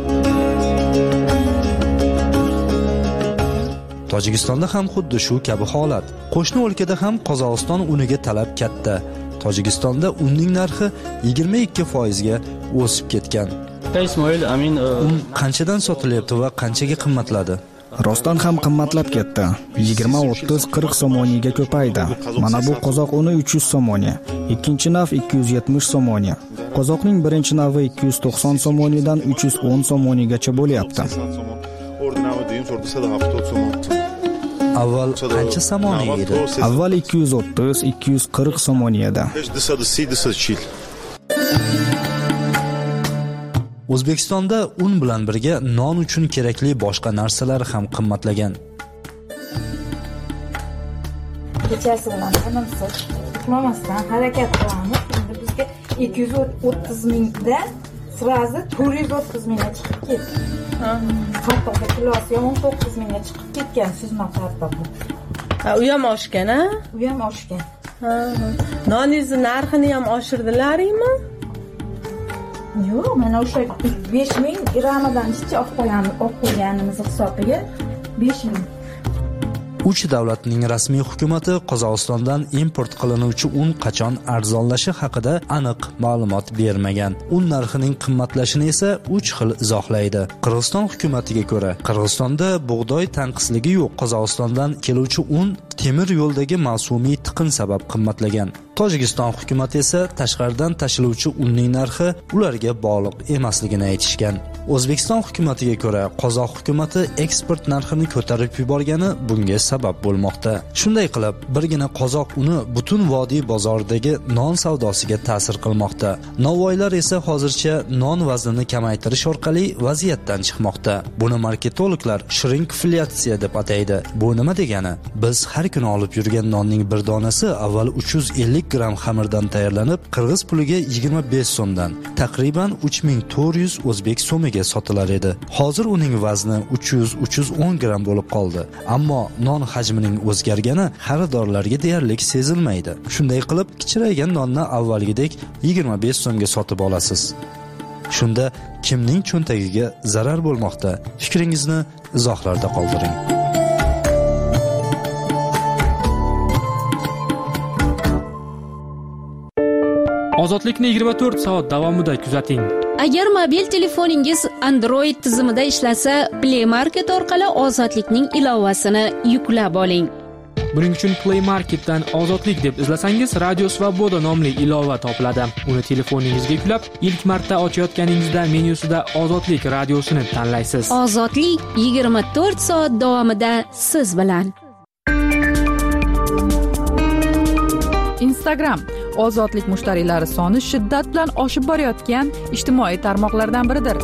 Tojikistonda ham xuddi shu kabi holat. Qo'shni o'lkada ham Qozog'iston uniga talab katta. Tojikistonda unning narxi yigirma ikki foiz ga o'sib ketgan. Ismoil Amin un qanchadan sotilyapti va qanchaga qimmatladi? Rostdan ham qimmatlab ketdi. yigirma, o'ttiz, qirq so'moniga ko'paydi. Mana bu qozoq uni uch yuz so'moni, ikkinchi nav ikki yuz yetmish so'moni. Qozoqning birinchi navi ikki yuz to'qson so'monidan uch yuz o'n so'monigacha bo'lyapti. Avval qancha somoni edi? Avval ikki yuz o'ttiz, ikki yuz qirq somoni edi. O'zbekistonda un bilan birga non uchun kerakli boshqa narsalar ham qimmatlagan. Kechasi bilan tinimsiz uxlamasdan harakat qilamiz. Endi bizga ikki yuz o'ttiz mingda sirazi to'rt yuz o'ttiz mingga chiqib ketdi. Hattoki kilosi o'n to'qqiz mingga chiqib ketgan suzma kartofu. Ha, u ham oshgan, ha? U ham oshgan. Ha. Noningizni narxini ham oshirdilaringmi? Yo'q, mana o'sha besh ming gramidan ichcha olib qo'yamiz, olib qo'yganimiz hisobiga besh ming. Uch davlatning rasmiy hukumati Qozog'istondan import qilinuvchi un qachon arzonlashi haqida aniq ma'lumot bermagan. Un narxining qimmatlashini esa uch xil izohlaydi. Qirg'iziston hukumatiga ko'ra, Qirg'izistonda bug'doy tanqisligi yo'q. Qozog'istondan keluvchi un temir yo'ldagi mavsumiy tiqin sabab qimmatlagan. Tojikiston hukumati esa tashqaridan tashiluvchi unning narxi ularga bog'liq emasligini aytishgan. O'zbekiston hukumatiga ko'ra, Qozoq hukumati eksport narxini ko'tarib yuborgani bunga sabab bo'lmoqda. Shunday qilib, birgina qozoq uni butun vodiy bozoridagi non savdosiga ta'sir qilmoqda. Novvoylar esa hozircha non vaznini kamaytirish orqali vaziyatdan chiqmoqda. Buni marketologlar shrinkflyatsiya deb ataydi. Bu nima degani? Biz har kuni olib yurgan nonning bir donasi avval uch yuz ellik gram xamirdan tayyorlanib, qirg'iz puliga yigirma besh so'mdan, taqriban uch ming to'rt yuz o'zbek so'miga sotilar edi. Hozir uning vazni uch yuz uch yuz o'n gram bo'lib qoldi. Ammo non hajmining o'zgargani xaridorlarga deyarli sezilmaydi. Shunday qilib, kichraygan nonni avvalgidek yigirma besh so'mga sotib olasiz. Shunda kimning cho'ntagiga zarar bo'lmoqda? Fikringizni izohlarda qoldiring. Ozodlikni yigirma to'rt soat davomida kuzating. Agar mobil telefoningiz Android tizimida ishlasa, Play Market orqali Ozodlikning ilovasini yuklab oling. Buning uchun Play Marketdan Ozodlik deb izlasangiz, Radio Svoboda nomli ilova topiladi. Uni telefoningizga yuklab, ilk marta ochayotganingizda menyusida Ozodlik radiosini tanlaysiz. Ozodlik yigirma to'rt soat davomida siz bilan. Instagram Ozodlik mushtariylari soni shiddat bilan oshib borayotgan ijtimoiy tarmoqlardan biridir.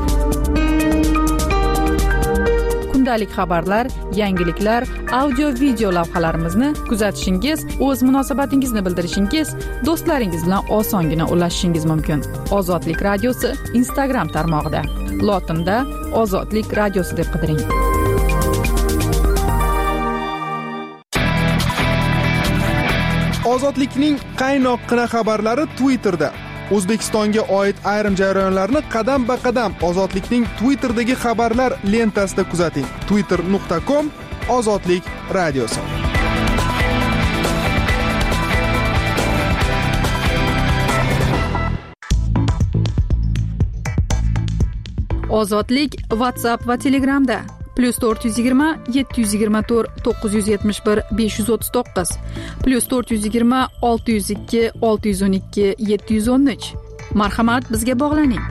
Kundalik xabarlar, yangiliklar, audio-video lavhalarimizni kuzatishingiz, o'z munosabatingizni bildirishingiz, do'stlaringiz bilan osongina ulashishingiz mumkin. Ozodlik radiosi Instagram tarmog'ida. Lotinda Ozodlik radiosi deb qidiring. Ozodlikning qaynoqqina xabarlari Twitterda. O'zbekistonga oid ayrim jarayonlarni qadam ba qadam Ozodlikning Twitter'dagi xabarlar lentasida kuzating. twitter nuqta com Ozodlik radiosi. Ozodlik WhatsApp va Telegramda plus to'rt yuz yigirma yetti yuz yigirma to'rt to'qqiz yuz yetmish bir besh yuz o'ttiz to'qqiz plus to'rt yuz yigirma olti yuz ikki olti yuz o'n ikki yetti yuz o'n uch. Marhamat, bizga bog'laning.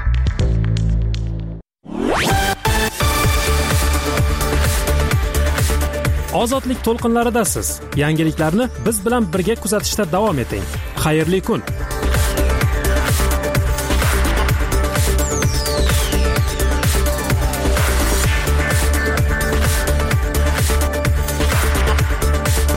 Ozodlik to'lqinlaridasiz. Yangiliklarni biz bilan birga kuzatishda davom eting. Xayrli kun.